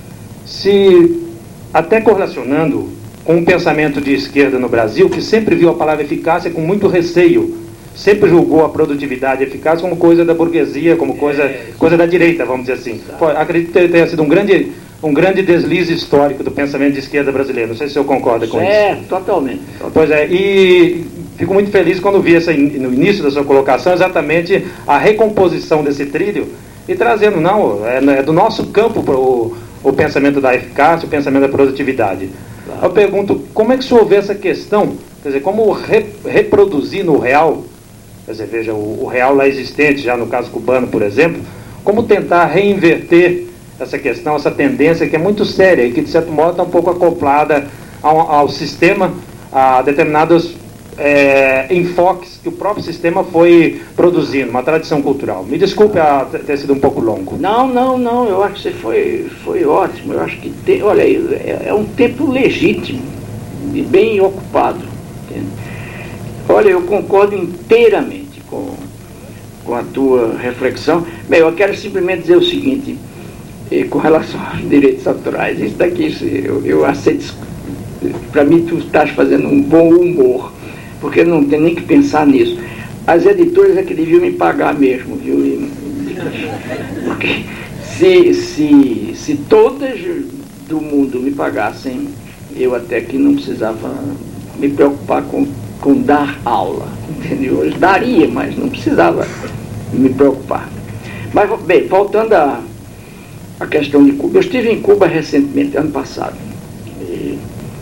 C: se até correlacionando com o pensamento de esquerda no Brasil, que sempre viu a palavra eficácia com muito receio, sempre julgou a produtividade eficaz como coisa da burguesia, como coisa, é, coisa da direita, vamos dizer assim. Pô, acredito que tenha sido um grande, um grande deslize histórico do pensamento de esquerda brasileiro. Não sei se o senhor concorda com
B: é,
C: isso.
B: É, totalmente, totalmente.
C: Pois é, e fico muito feliz quando vi essa, no início da sua colocação, exatamente a recomposição desse trilho e trazendo, não, é, é do nosso campo o, o pensamento da eficácia, o pensamento da produtividade. Claro. Eu pergunto, como é que o senhor vê essa questão? Quer dizer, como re, reproduzir no real, quer dizer, veja, o, o real lá existente, já no caso cubano, por exemplo, como tentar reinverter essa questão, essa tendência que é muito séria e que, de certo modo, está um pouco acoplada ao, ao sistema, a determinados é, enfoques que o próprio sistema foi produzindo, uma tradição cultural. Me desculpe a ter sido um pouco longo.
B: Não, não, não, eu acho que você foi, foi ótimo. Eu acho que, tem, olha, é, é um tempo legítimo e bem ocupado. Entende? Olha, eu concordo inteiramente com, com a tua reflexão. Bem, eu quero simplesmente dizer o seguinte, eh, com relação aos direitos autorais. Isso daqui, isso, eu, eu aceito, para mim tu estás fazendo um bom humor, porque não tem nem que pensar nisso. As editoras é que deviam me pagar mesmo, viu? Porque se, se, se todas do mundo me pagassem, eu até que não precisava me preocupar com, com dar aula, entendeu? Eu daria, mas não precisava me preocupar. Mas, bem, voltando à, à questão de Cuba, eu estive em Cuba recentemente, ano passado. E,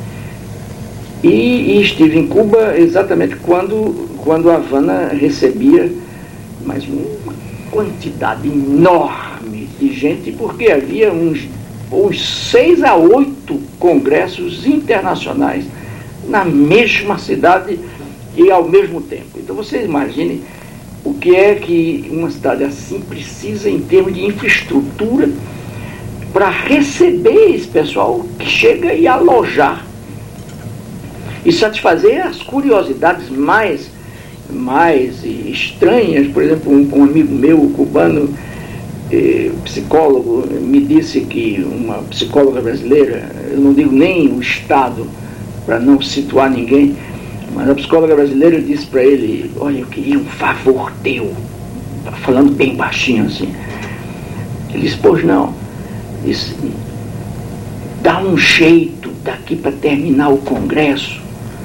B: e, e estive em Cuba exatamente quando, quando a Havana recebia mais uma quantidade enorme de gente, porque havia uns, uns seis a oito congressos internacionais na mesma cidade e ao mesmo tempo. Então você imagine o que é que uma cidade assim precisa em termos de infraestrutura para receber esse pessoal que chega e alojar e satisfazer as curiosidades mais, mais estranhas. Por exemplo, um, um amigo meu, cubano, eh, psicólogo, me disse que uma psicóloga brasileira, eu não digo nem o Estado, para não situar ninguém, mas a psicóloga brasileira disse para ele, olha, eu queria um favor teu, falando bem baixinho assim. Ele disse, pois não, disse, dá um jeito daqui para terminar o congresso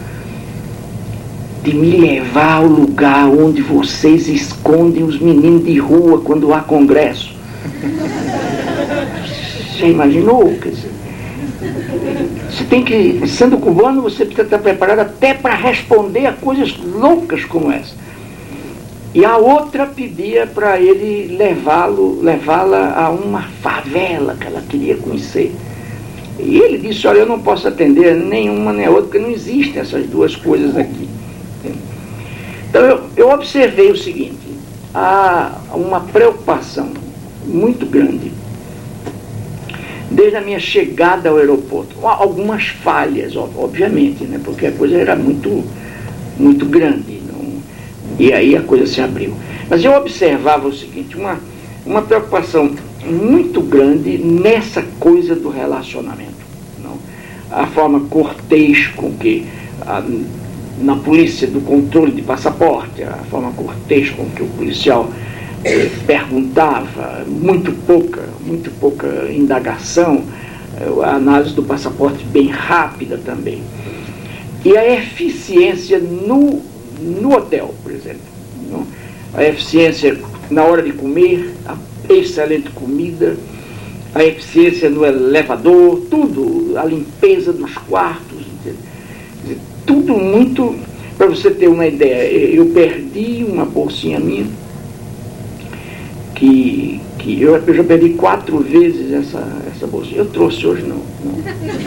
B: de me levar ao lugar onde vocês escondem os meninos de rua quando há congresso. Você imaginou? Quer dizer, você tem que, sendo cubano, você precisa estar preparado até para responder a coisas loucas como essa. E a outra pedia para ele levá-lo, levá-la a uma favela que ela queria conhecer. E ele disse, olha, eu não posso atender nenhuma nem a outra, porque não existem essas duas coisas aqui. Então eu, eu observei o seguinte, há uma preocupação muito grande desde a minha chegada ao aeroporto. Algumas falhas, obviamente, né, porque a coisa era muito, muito grande, não, e aí a coisa se abriu. Mas eu observava o seguinte, uma, uma preocupação muito grande nessa coisa do relacionamento. Não? A forma cortês com que, a, na polícia, do controle de passaporte, a forma cortês com que o policial eh, perguntava, muito pouca, muito pouca indagação, eh, a análise do passaporte bem rápida também. E a eficiência no, no hotel, por exemplo. Não? A eficiência na hora de comer, a excelente comida, a eficiência no elevador, tudo, a limpeza dos quartos, entendeu? Tudo muito, para você ter uma ideia, eu perdi uma bolsinha minha, que, que eu, eu já perdi quatro vezes essa, essa bolsinha. Eu trouxe hoje, não, não.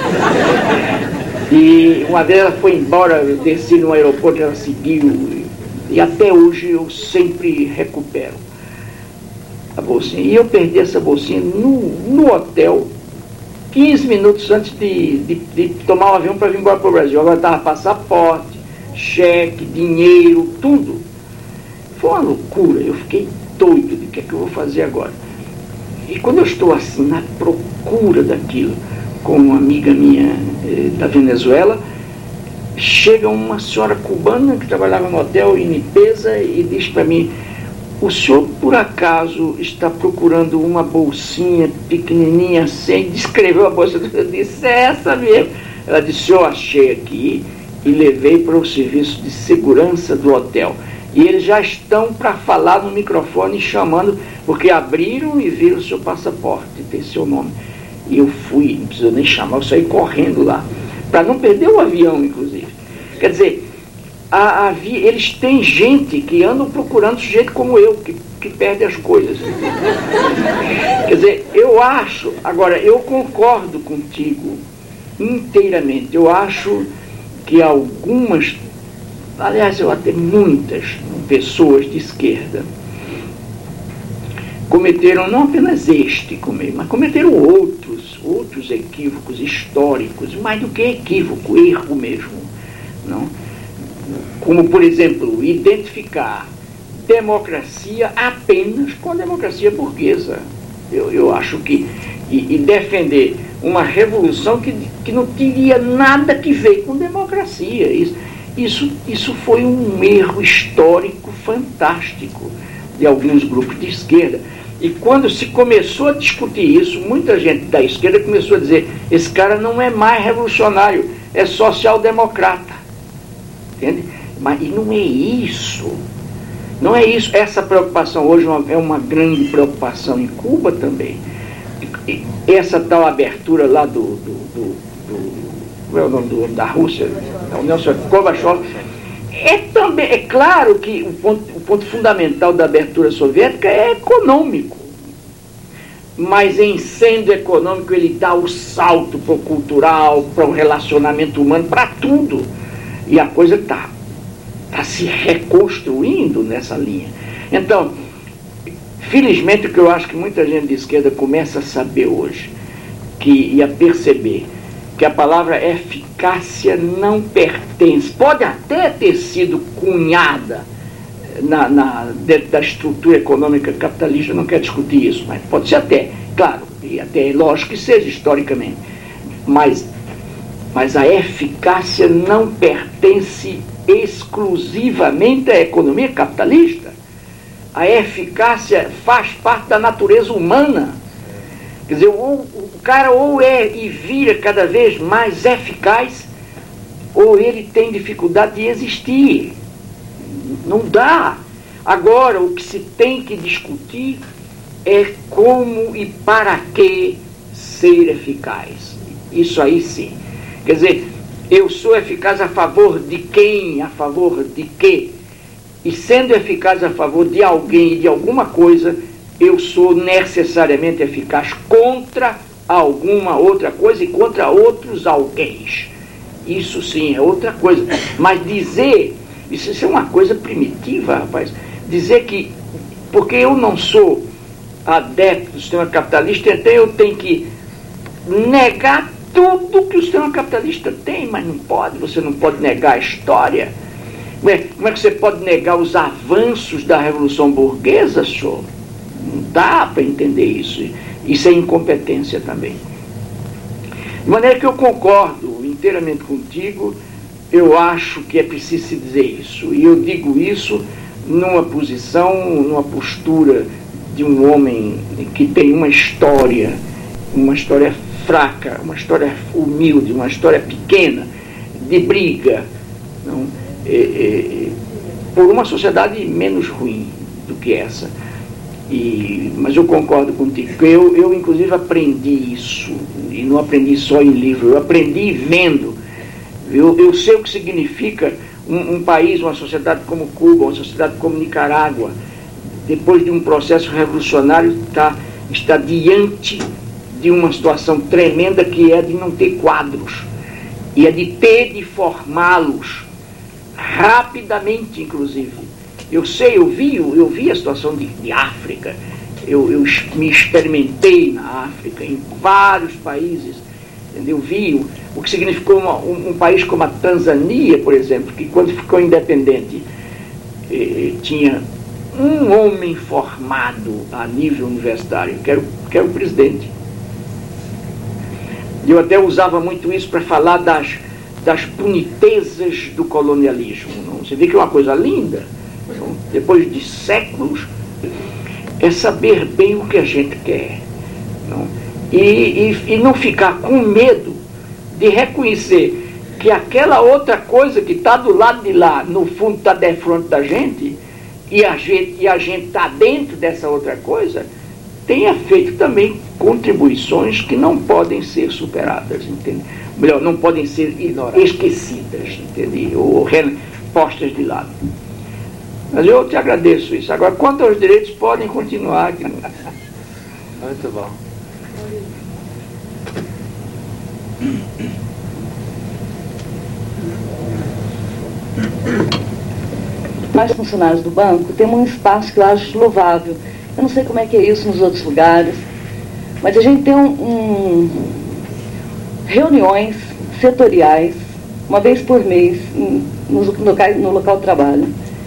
B: E uma vez ela foi embora, eu desci no aeroporto, ela seguiu, e, e até hoje eu sempre recupero a bolsinha. E eu perdi essa bolsinha no, no hotel, quinze minutos antes de, de, de tomar o avião para vir embora para o Brasil. Agora estava passaporte, cheque, dinheiro, tudo. Foi uma loucura, eu fiquei doido de o que é que eu vou fazer agora. E quando eu estou assim, na procura daquilo, com uma amiga minha eh, da Venezuela, chega uma senhora cubana que trabalhava no hotel em Nipeza e diz para mim: o senhor por acaso está procurando uma bolsinha pequenininha assim? Descreveu a bolsa. Eu disse: é essa mesmo. Ela disse: eu achei aqui e levei para o serviço de segurança do hotel. E eles já estão para falar no microfone chamando, porque abriram e viram o seu passaporte, tem seu nome. E eu fui, não precisa nem chamar, eu saí correndo lá, para não perder o avião, inclusive. Quer dizer, a, a, eles têm gente que andam procurando sujeito como eu, que, que perde as coisas. Quer dizer, eu acho, agora, eu concordo contigo inteiramente. Eu acho que algumas, aliás, eu até muitas pessoas de esquerda cometeram não apenas este, mas cometeram outros, outros equívocos históricos, mais do que equívoco, erro mesmo, não? Como, por exemplo, identificar democracia apenas com a democracia burguesa. Eu, eu acho que, e, e defender uma revolução que, que não teria nada que ver com democracia. Isso, isso, isso foi um erro histórico fantástico de alguns grupos de esquerda. E quando se começou a discutir isso, muita gente da esquerda começou a dizer: esse cara não é mais revolucionário, é social-democrata. Entende? Mas e não é isso. Não é isso. Essa preocupação hoje é uma grande preocupação em Cuba também. Essa tal abertura lá do... do, do, do qual é o nome do, da Rússia? Da União Soviética, Gorbachev. É, também, é claro que o ponto, o ponto fundamental da abertura soviética é econômico. Mas em sendo econômico ele dá o salto para o cultural, para o relacionamento humano, para tudo. E a coisa está tá se reconstruindo nessa linha. Então, felizmente, o que eu acho que muita gente de esquerda começa a saber hoje, que, e a perceber, que a palavra eficácia não pertence, pode até ter sido cunhada na, na, dentro da estrutura econômica capitalista, não quero discutir isso, mas pode ser até, claro, e até é lógico que seja historicamente, mas, mas a eficácia não pertence exclusivamente à economia capitalista. A eficácia faz parte da natureza humana. Quer dizer, o, o cara ou é e vira cada vez mais eficaz, ou ele tem dificuldade de existir. Não dá. Agora, o que se tem que discutir é como e para que ser eficaz. Isso aí sim. Quer dizer, eu sou eficaz a favor de quem? A favor de quê? E sendo eficaz a favor de alguém e de alguma coisa, eu sou necessariamente eficaz contra alguma outra coisa e contra outros alguéms. Isso sim é outra coisa. Mas dizer, isso, isso é uma coisa primitiva, rapaz, dizer que, porque eu não sou adepto do sistema capitalista, então eu tenho que negar tudo que o sistema capitalista tem, mas não pode, você não pode negar a história. Como é, como é que você pode negar os avanços da Revolução Burguesa, senhor? Não dá para entender isso. Isso é incompetência também. De maneira que eu concordo inteiramente contigo, eu acho que é preciso se dizer isso. E eu digo isso numa posição, numa postura de um homem que tem uma história, uma história fraca, uma história humilde, uma história pequena, de briga, não? É, é, por uma sociedade menos ruim do que essa. E, mas eu concordo contigo, eu, eu inclusive aprendi isso, e não aprendi só em livro, eu aprendi vendo. Eu, eu sei o que significa um, um país, uma sociedade como Cuba, uma sociedade como Nicarágua, depois de um processo revolucionário, tá, está diante de uma situação tremenda que é de não ter quadros, e é de ter de formá-los rapidamente, inclusive. Eu sei, eu vi, eu vi a situação de, de África, eu, eu me experimentei na África, em vários países, entendeu? Vi o, o que significou uma, um, um país como a Tanzânia, por exemplo, que quando ficou independente eh, tinha um homem formado a nível universitário, que era, que era o presidente. Eu até usava muito isso para falar das, das bonitezas do colonialismo. Não? Você vê que é uma coisa linda, não? Depois de séculos, é saber bem o que a gente quer. Não? E, e, e não ficar com medo de reconhecer que aquela outra coisa que está do lado de lá, no fundo está defronte da gente, e a gente e a gente está dentro dessa outra coisa, tenha feito também contribuições que não podem ser superadas, entende? Melhor, não podem ser esquecidas, entende? Ou postas de lado. Mas eu te agradeço isso. Agora, quanto aos direitos, podem continuar aqui.
C: Muito bom.
A: Nós, funcionários do banco, temos um espaço que eu acho louvável. Eu não sei como é que é isso nos outros lugares, mas a gente tem um, um, reuniões setoriais, uma vez por mês, no, no, local, no local de trabalho.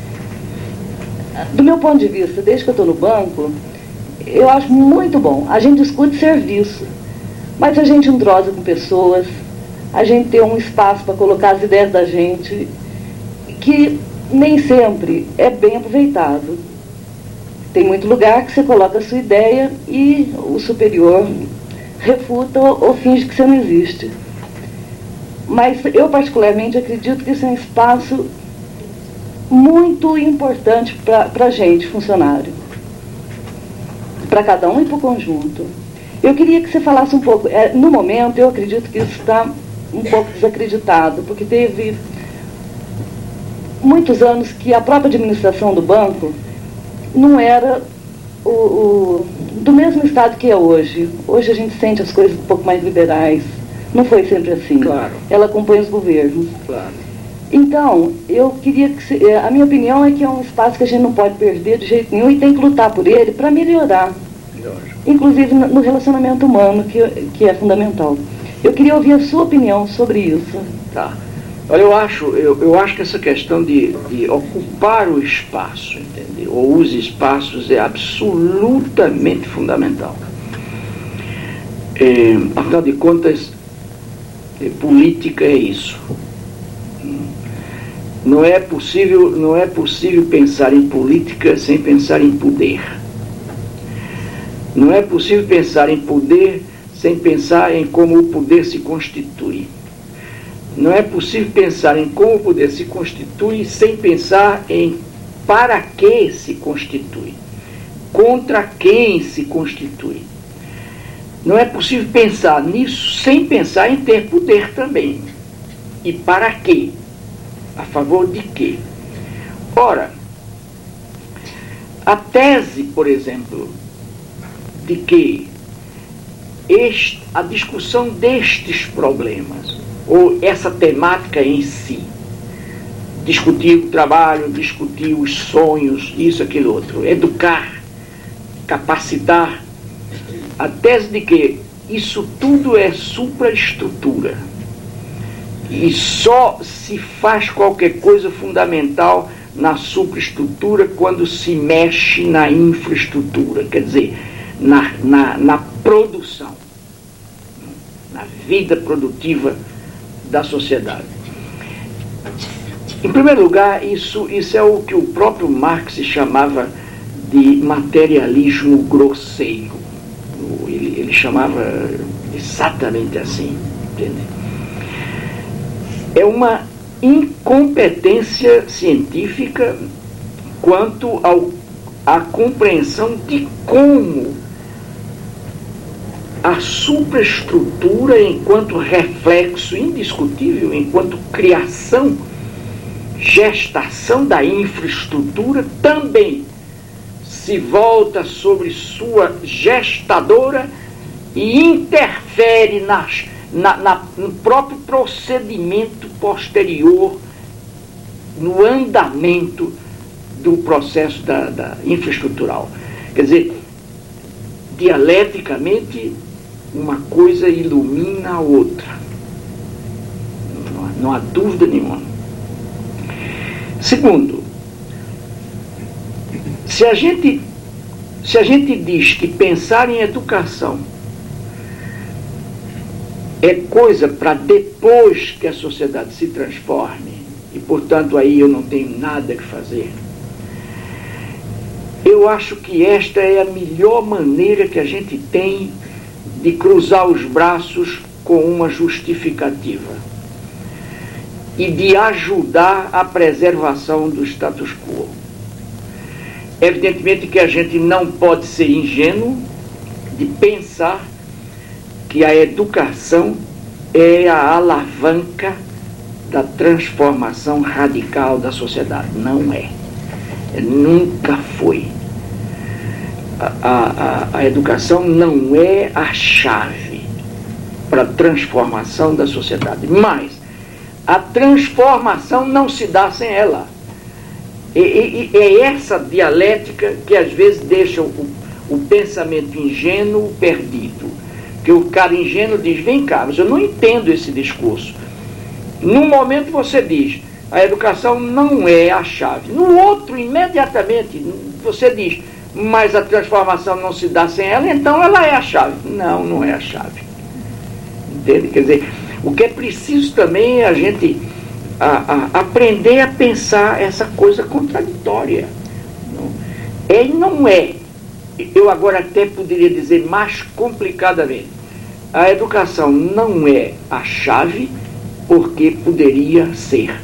A: Do meu ponto de vista, desde que eu estou no banco, eu acho muito bom. A gente discute serviço, mas a gente entrosa com pessoas, a gente tem um espaço para colocar as ideias da gente, que nem sempre é bem aproveitado. Tem muito lugar que você coloca a sua ideia e o superior refuta ou finge que você não existe. Mas eu, particularmente, acredito que esse é um espaço muito importante para a gente, funcionário. Para cada um e para o conjunto. Eu queria que você falasse um pouco. É, no momento, eu acredito que isso está um pouco desacreditado, porque teve muitos anos que a própria administração do banco não era o, o, do mesmo estado que é hoje. Hoje a gente sente as coisas um pouco mais liberais. Não foi sempre assim.
B: Claro.
A: Ela acompanha os governos.
B: Claro.
A: Então, eu queria que... Se, a minha opinião é que é um espaço que a gente não pode perder de jeito nenhum e tem que lutar por ele para melhorar.
B: Lógico.
A: Inclusive no relacionamento humano, que, que é fundamental. Eu queria ouvir a sua opinião sobre isso.
B: Tá. Olha, eu acho, eu, eu acho que essa questão de, de ocupar o espaço, entendeu? Ou os espaços é absolutamente fundamental. É, afinal de contas, é, política é isso. Não é possível, não é possível pensar em política sem pensar em poder. Não é possível pensar em poder sem pensar em como o poder se constitui. Não é possível pensar em como o poder se constitui sem pensar em para que se constitui, contra quem se constitui. Não é possível pensar nisso sem pensar em ter poder também. E para quê? A favor de quê? Ora, a tese, por exemplo, de que este, a discussão destes problemas, ou essa temática em si, discutir o trabalho, discutir os sonhos, isso, aquilo, outro, educar, capacitar, a tese de que isso tudo é supraestrutura e só se faz qualquer coisa fundamental na supraestrutura quando se mexe na infraestrutura, quer dizer, na, na, na produção, na vida produtiva da sociedade. Em primeiro lugar, isso, isso é o que o próprio Marx chamava de materialismo grosseiro. Ele, ele chamava exatamente assim, entende? É uma incompetência científica quanto ao, à compreensão de como a superestrutura, enquanto reflexo indiscutível, enquanto criação, gestação da infraestrutura, também se volta sobre sua gestadora e interfere nas, na, na, no próprio procedimento posterior, no andamento do processo da, da infraestrutural. Quer dizer, dialeticamente, uma coisa ilumina a outra. Não há, não há dúvida nenhuma. Segundo, se a gente, se a gente diz que pensar em educação é coisa para depois que a sociedade se transforme, e portanto aí eu não tenho nada que fazer, eu acho que esta é a melhor maneira que a gente tem de cruzar os braços com uma justificativa e de ajudar a preservação do status quo. Evidentemente que a gente não pode ser ingênuo de pensar que a educação é a alavanca da transformação radical da sociedade. Não é. Nunca foi. A, a, a educação não é a chave para a transformação da sociedade. Mas a transformação não se dá sem ela. E, e, e é essa dialética que às vezes deixa o, o pensamento ingênuo perdido. Que o cara ingênuo diz, vem cá, mas eu não entendo esse discurso. Num momento você diz, a educação não é a chave. No outro, imediatamente, você diz, mas a transformação não se dá sem ela, então ela é a chave. Não, não é a chave. Entende? Quer dizer, o que é preciso também é a gente a, a, aprender a pensar essa coisa contraditória. Não é e não é. Eu agora até poderia dizer mais complicadamente. A educação não é a chave porque poderia ser.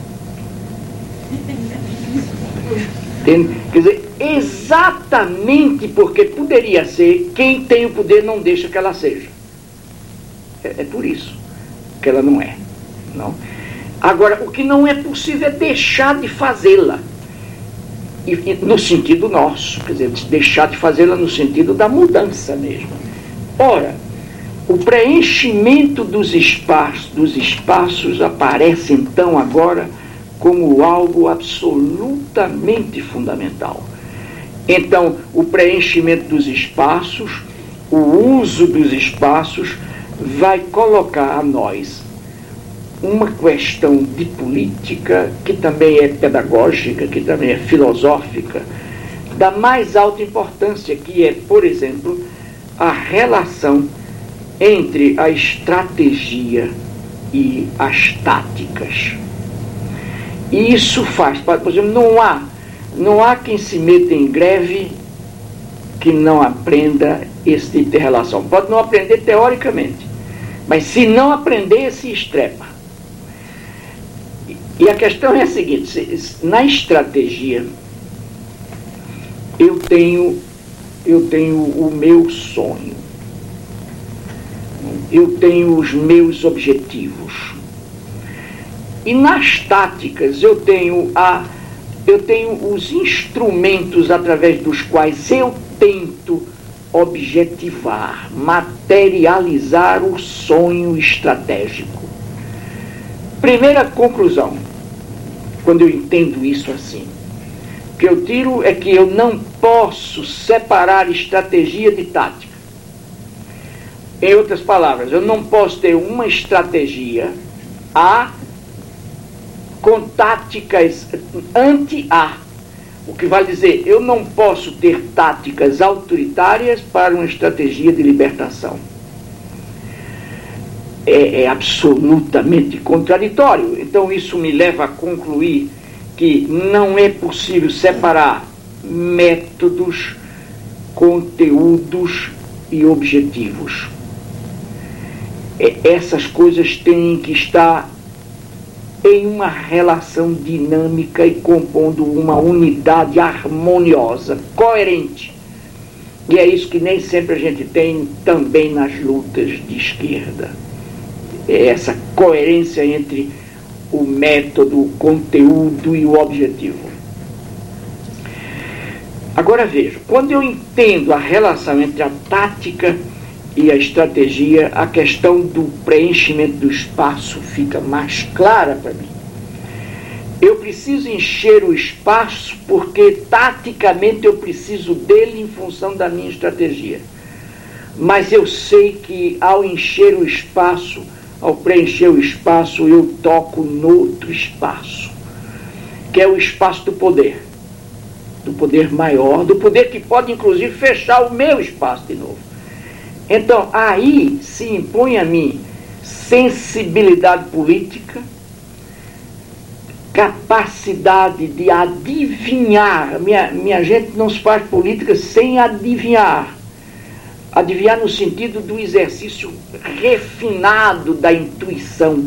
B: Entende? Quer dizer, exatamente porque poderia ser, quem tem o poder não deixa que ela seja. É, é por isso que ela não é. Não? Agora, o que não é possível é deixar de fazê-la. E, e, no sentido nosso, quer dizer, deixar de fazê-la no sentido da mudança mesmo. Ora, o preenchimento dos espaços, dos espaços aparece então agora como algo absolutamente fundamental. Então, o preenchimento dos espaços, o uso dos espaços, vai colocar a nós uma questão de política, que também é pedagógica, que também é filosófica, da mais alta importância, que é, por exemplo, a relação entre a estratégia e as táticas. E isso faz, por exemplo, não há, não há quem se meta em greve que não aprenda esse tipo de relação. Pode não aprender teoricamente, mas se não aprender, se estrepa. E a questão é a seguinte, na estratégia, eu tenho, eu tenho o meu sonho, eu tenho os meus objetivos. E nas táticas eu tenho, a, eu tenho os instrumentos através dos quais eu tento objetivar, materializar o sonho estratégico. Primeira conclusão, quando eu entendo isso assim, o que eu tiro é que eu não posso separar estratégia de tática. Em outras palavras, eu não posso ter uma estratégia A com táticas anti-A. O que vai dizer, eu não posso ter táticas autoritárias para uma estratégia de libertação. É, é absolutamente contraditório. Então isso me leva a concluir que não é possível separar métodos, conteúdos e objetivos. É, essas coisas têm que estar em uma relação dinâmica e compondo uma unidade harmoniosa, coerente. E é isso que nem sempre a gente tem também nas lutas de esquerda. É essa coerência entre o método, o conteúdo e o objetivo. Agora veja, quando eu entendo a relação entre a tática e a estratégia, a questão do preenchimento do espaço fica mais clara para mim. Eu preciso encher o espaço porque taticamente eu preciso dele em função da minha estratégia. mas eu sei que ao encher o espaço, ao preencher o espaço, eu toco noutro espaço, que é o espaço do poder, do poder maior, do poder que pode inclusive fechar o meu espaço de novo. Então aí se impõe a mim sensibilidade política, capacidade de adivinhar. Minha, minha gente não se faz política sem adivinhar. Adivinhar no sentido do exercício refinado da intuição.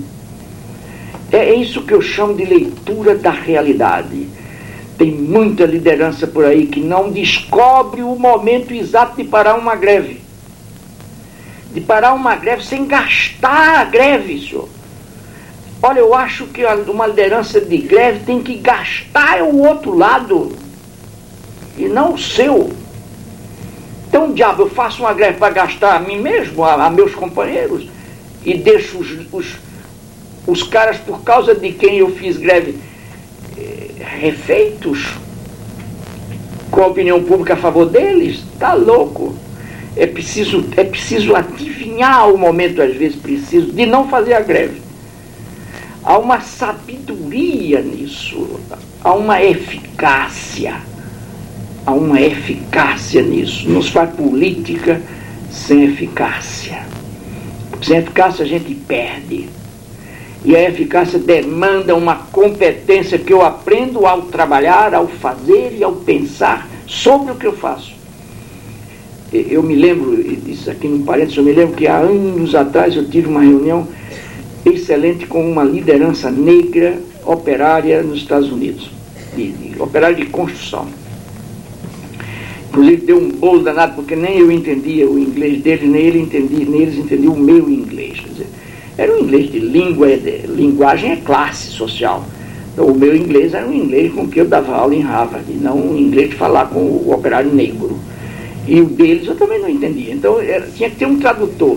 B: É isso que eu chamo de leitura da realidade. Tem muita liderança por aí que não descobre o momento exato de parar uma greve. De parar uma greve sem gastar a greve, senhor. Olha, eu acho que uma liderança de greve tem que gastar o outro lado e não o seu. Então, diabo, eu faço uma greve para gastar a mim mesmo, a, a meus companheiros, e deixo os, os, os caras, por causa de quem eu fiz greve, eh, refeitos, com a opinião pública a favor deles? Tá louco. É preciso, é preciso adivinhar o momento, às vezes preciso, de não fazer a greve. Há uma sabedoria nisso, há uma eficácia, há uma eficácia nisso. Não se faz política sem eficácia. Sem eficácia a gente perde. E a eficácia demanda uma competência que eu aprendo ao trabalhar, ao fazer e ao pensar sobre o que eu faço. Eu me lembro, isso aqui no parênteses, eu me lembro que há anos atrás eu tive uma reunião excelente com uma liderança negra operária nos Estados Unidos, de, de, operária de construção. Inclusive deu um bolo danado, porque nem eu entendia o inglês deles, nem, ele entendia, nem eles entendiam o meu inglês. Quer dizer, era um inglês de língua, de, linguagem é classe social. Então, o meu inglês era um inglês com que eu dava aula em Harvard, não um inglês de falar com o operário negro. E o deles eu também não entendia. Então era, tinha que ter um tradutor.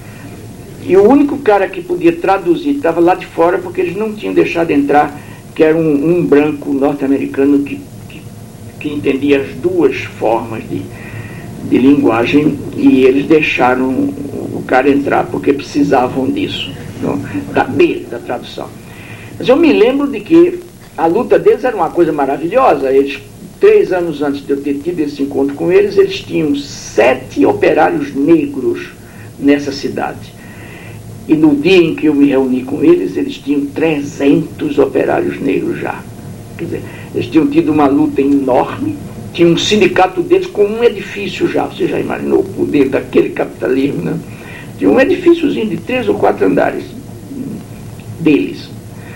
B: E o único cara que podia traduzir estava lá de fora, porque eles não tinham deixado entrar, que era um, um branco norte-americano que, que, que entendia as duas formas de, de linguagem, e eles deixaram o cara entrar porque precisavam disso, não, da, dele, da tradução. Mas eu me lembro de que a luta deles era uma coisa maravilhosa. Eles, três anos antes de eu ter tido esse encontro com eles, eles tinham sete operários negros nessa cidade. E no dia em que eu me reuni com eles, eles tinham trezentos operários negros já. Quer dizer, eles tinham tido uma luta enorme, tinha um sindicato deles com um edifício já. Você já imaginou o poder daquele capitalismo, né? Tinha um edifíciozinho de três ou quatro andares deles.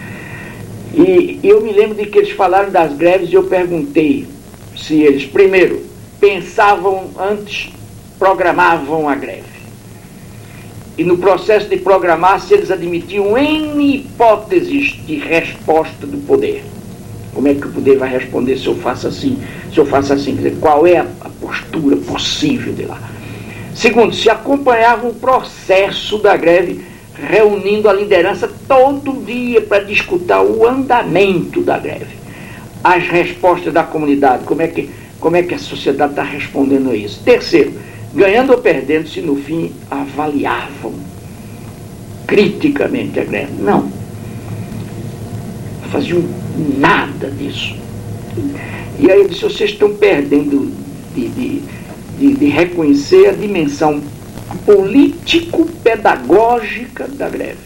B: E eu me lembro de que eles falaram das greves e eu perguntei se eles, primeiro, pensavam antes, programavam a greve. E no processo de programar, se eles admitiam N hipóteses de resposta do poder. Como é que o poder vai responder se eu faço assim, se eu faço assim? Quer dizer, qual é a, a postura possível de lá? Segundo, se acompanhavam o processo da greve, reunindo a liderança todo dia para discutir o andamento da greve. As respostas da comunidade, como é que, como é que a sociedade está respondendo a isso. Terceiro, ganhando ou perdendo, se no fim avaliavam criticamente a greve. Não. Não faziam nada disso. E aí eu disse, vocês estão perdendo de, de, de, de reconhecer a dimensão político-pedagógica da greve.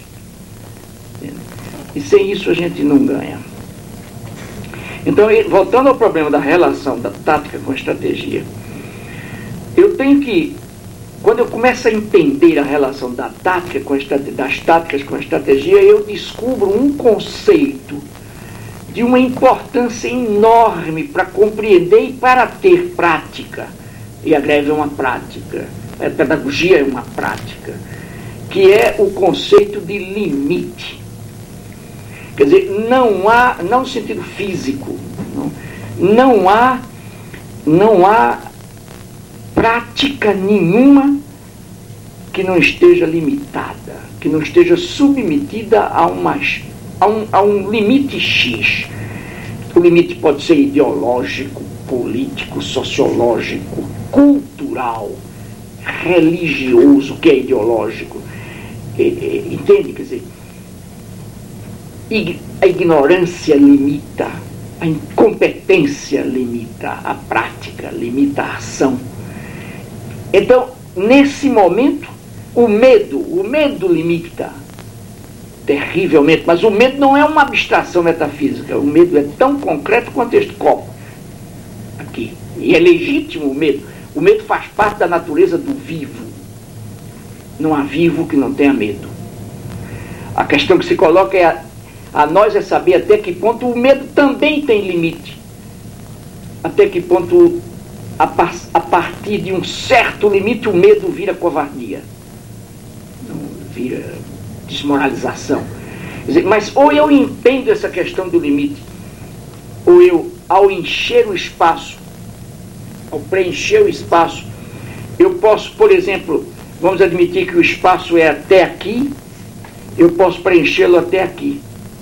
B: E sem isso a gente não ganha. Então, voltando ao problema da relação da tática com a estratégia, eu tenho que, quando eu começo a entender a relação da tática com a estratégia, das táticas com a estratégia, eu descubro um conceito de uma importância enorme para compreender e para ter prática. E a greve é uma prática, a pedagogia é uma prática, que é o conceito de limite. Quer dizer, não há, não no sentido físico, não, não há, não há prática nenhuma que não esteja limitada, que não esteja submetida a, uma, a, um, a um limite X. O limite pode ser ideológico, político, sociológico, cultural, religioso, que é ideológico. É, é, entende? Quer dizer, a ignorância limita, a incompetência limita a prática, limita a ação. Então, nesse momento, o medo, o medo limita terrivelmente, mas o medo não é uma abstração metafísica, o medo é tão concreto quanto este copo aqui, e é legítimo o medo. O medo faz parte da natureza do vivo. Não há vivo que não tenha medo. A questão que se coloca é a, a nós é saber até que ponto o medo também tem limite, até que ponto a, a partir de um certo limite o medo vira covardia, não vira desmoralização. Quer dizer, mas ou eu entendo essa questão do limite, ou eu, ao encher o espaço, ao preencher o espaço, eu posso, por exemplo, vamos admitir que o espaço é até aqui, eu posso preenchê-lo até aqui.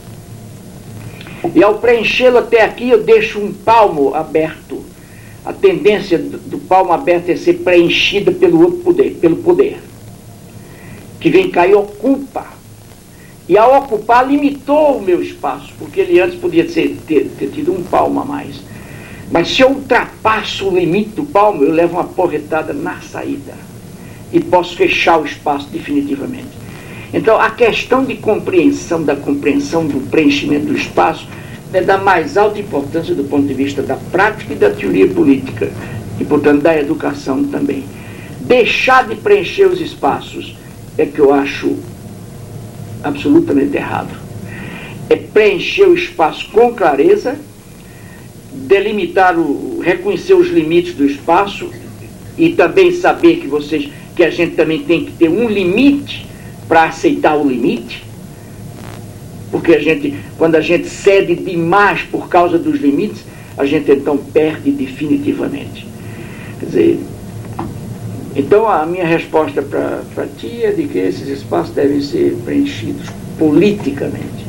B: E ao preenchê-lo até aqui, eu deixo um palmo aberto. A tendência do, do palmo aberto é ser preenchida pelo outro poder, pelo poder, que vem cá e ocupa. E ao ocupar, limitou o meu espaço, porque ele antes podia ser, ter, ter tido um palmo a mais. Mas se eu ultrapasso o limite do palmo, eu levo uma porretada na saída e posso fechar o espaço definitivamente. Então, a questão de compreensão, da compreensão do preenchimento do espaço é da mais alta importância do ponto de vista da prática e da teoria política, e, portanto, da educação também. Deixar de preencher os espaços é que eu acho absolutamente errado. É preencher o espaço com clareza, delimitar, o, reconhecer os limites do espaço e também saber que vocês, que a gente também tem que ter um limite para aceitar o limite, porque a gente, quando a gente cede demais por causa dos limites, a gente então perde definitivamente. Quer dizer, então a minha resposta para ti é de que esses espaços devem ser preenchidos politicamente.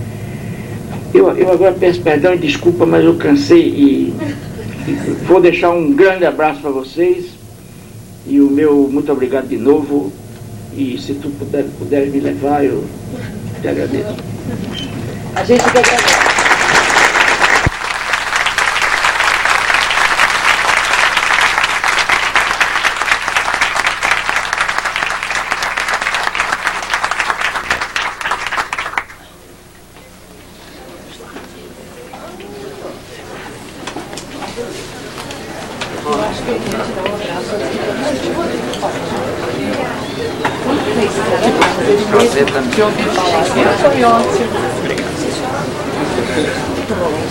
B: Eu, eu agora peço perdão e desculpa, mas eu cansei e, e vou deixar um grande abraço para vocês e o meu muito obrigado de novo, e se tu puder, puder me levar, eu te agradeço.
A: A gente que agradece.
D: Prazer também. Te ouvir falar. Foi ótimo. Obrigado.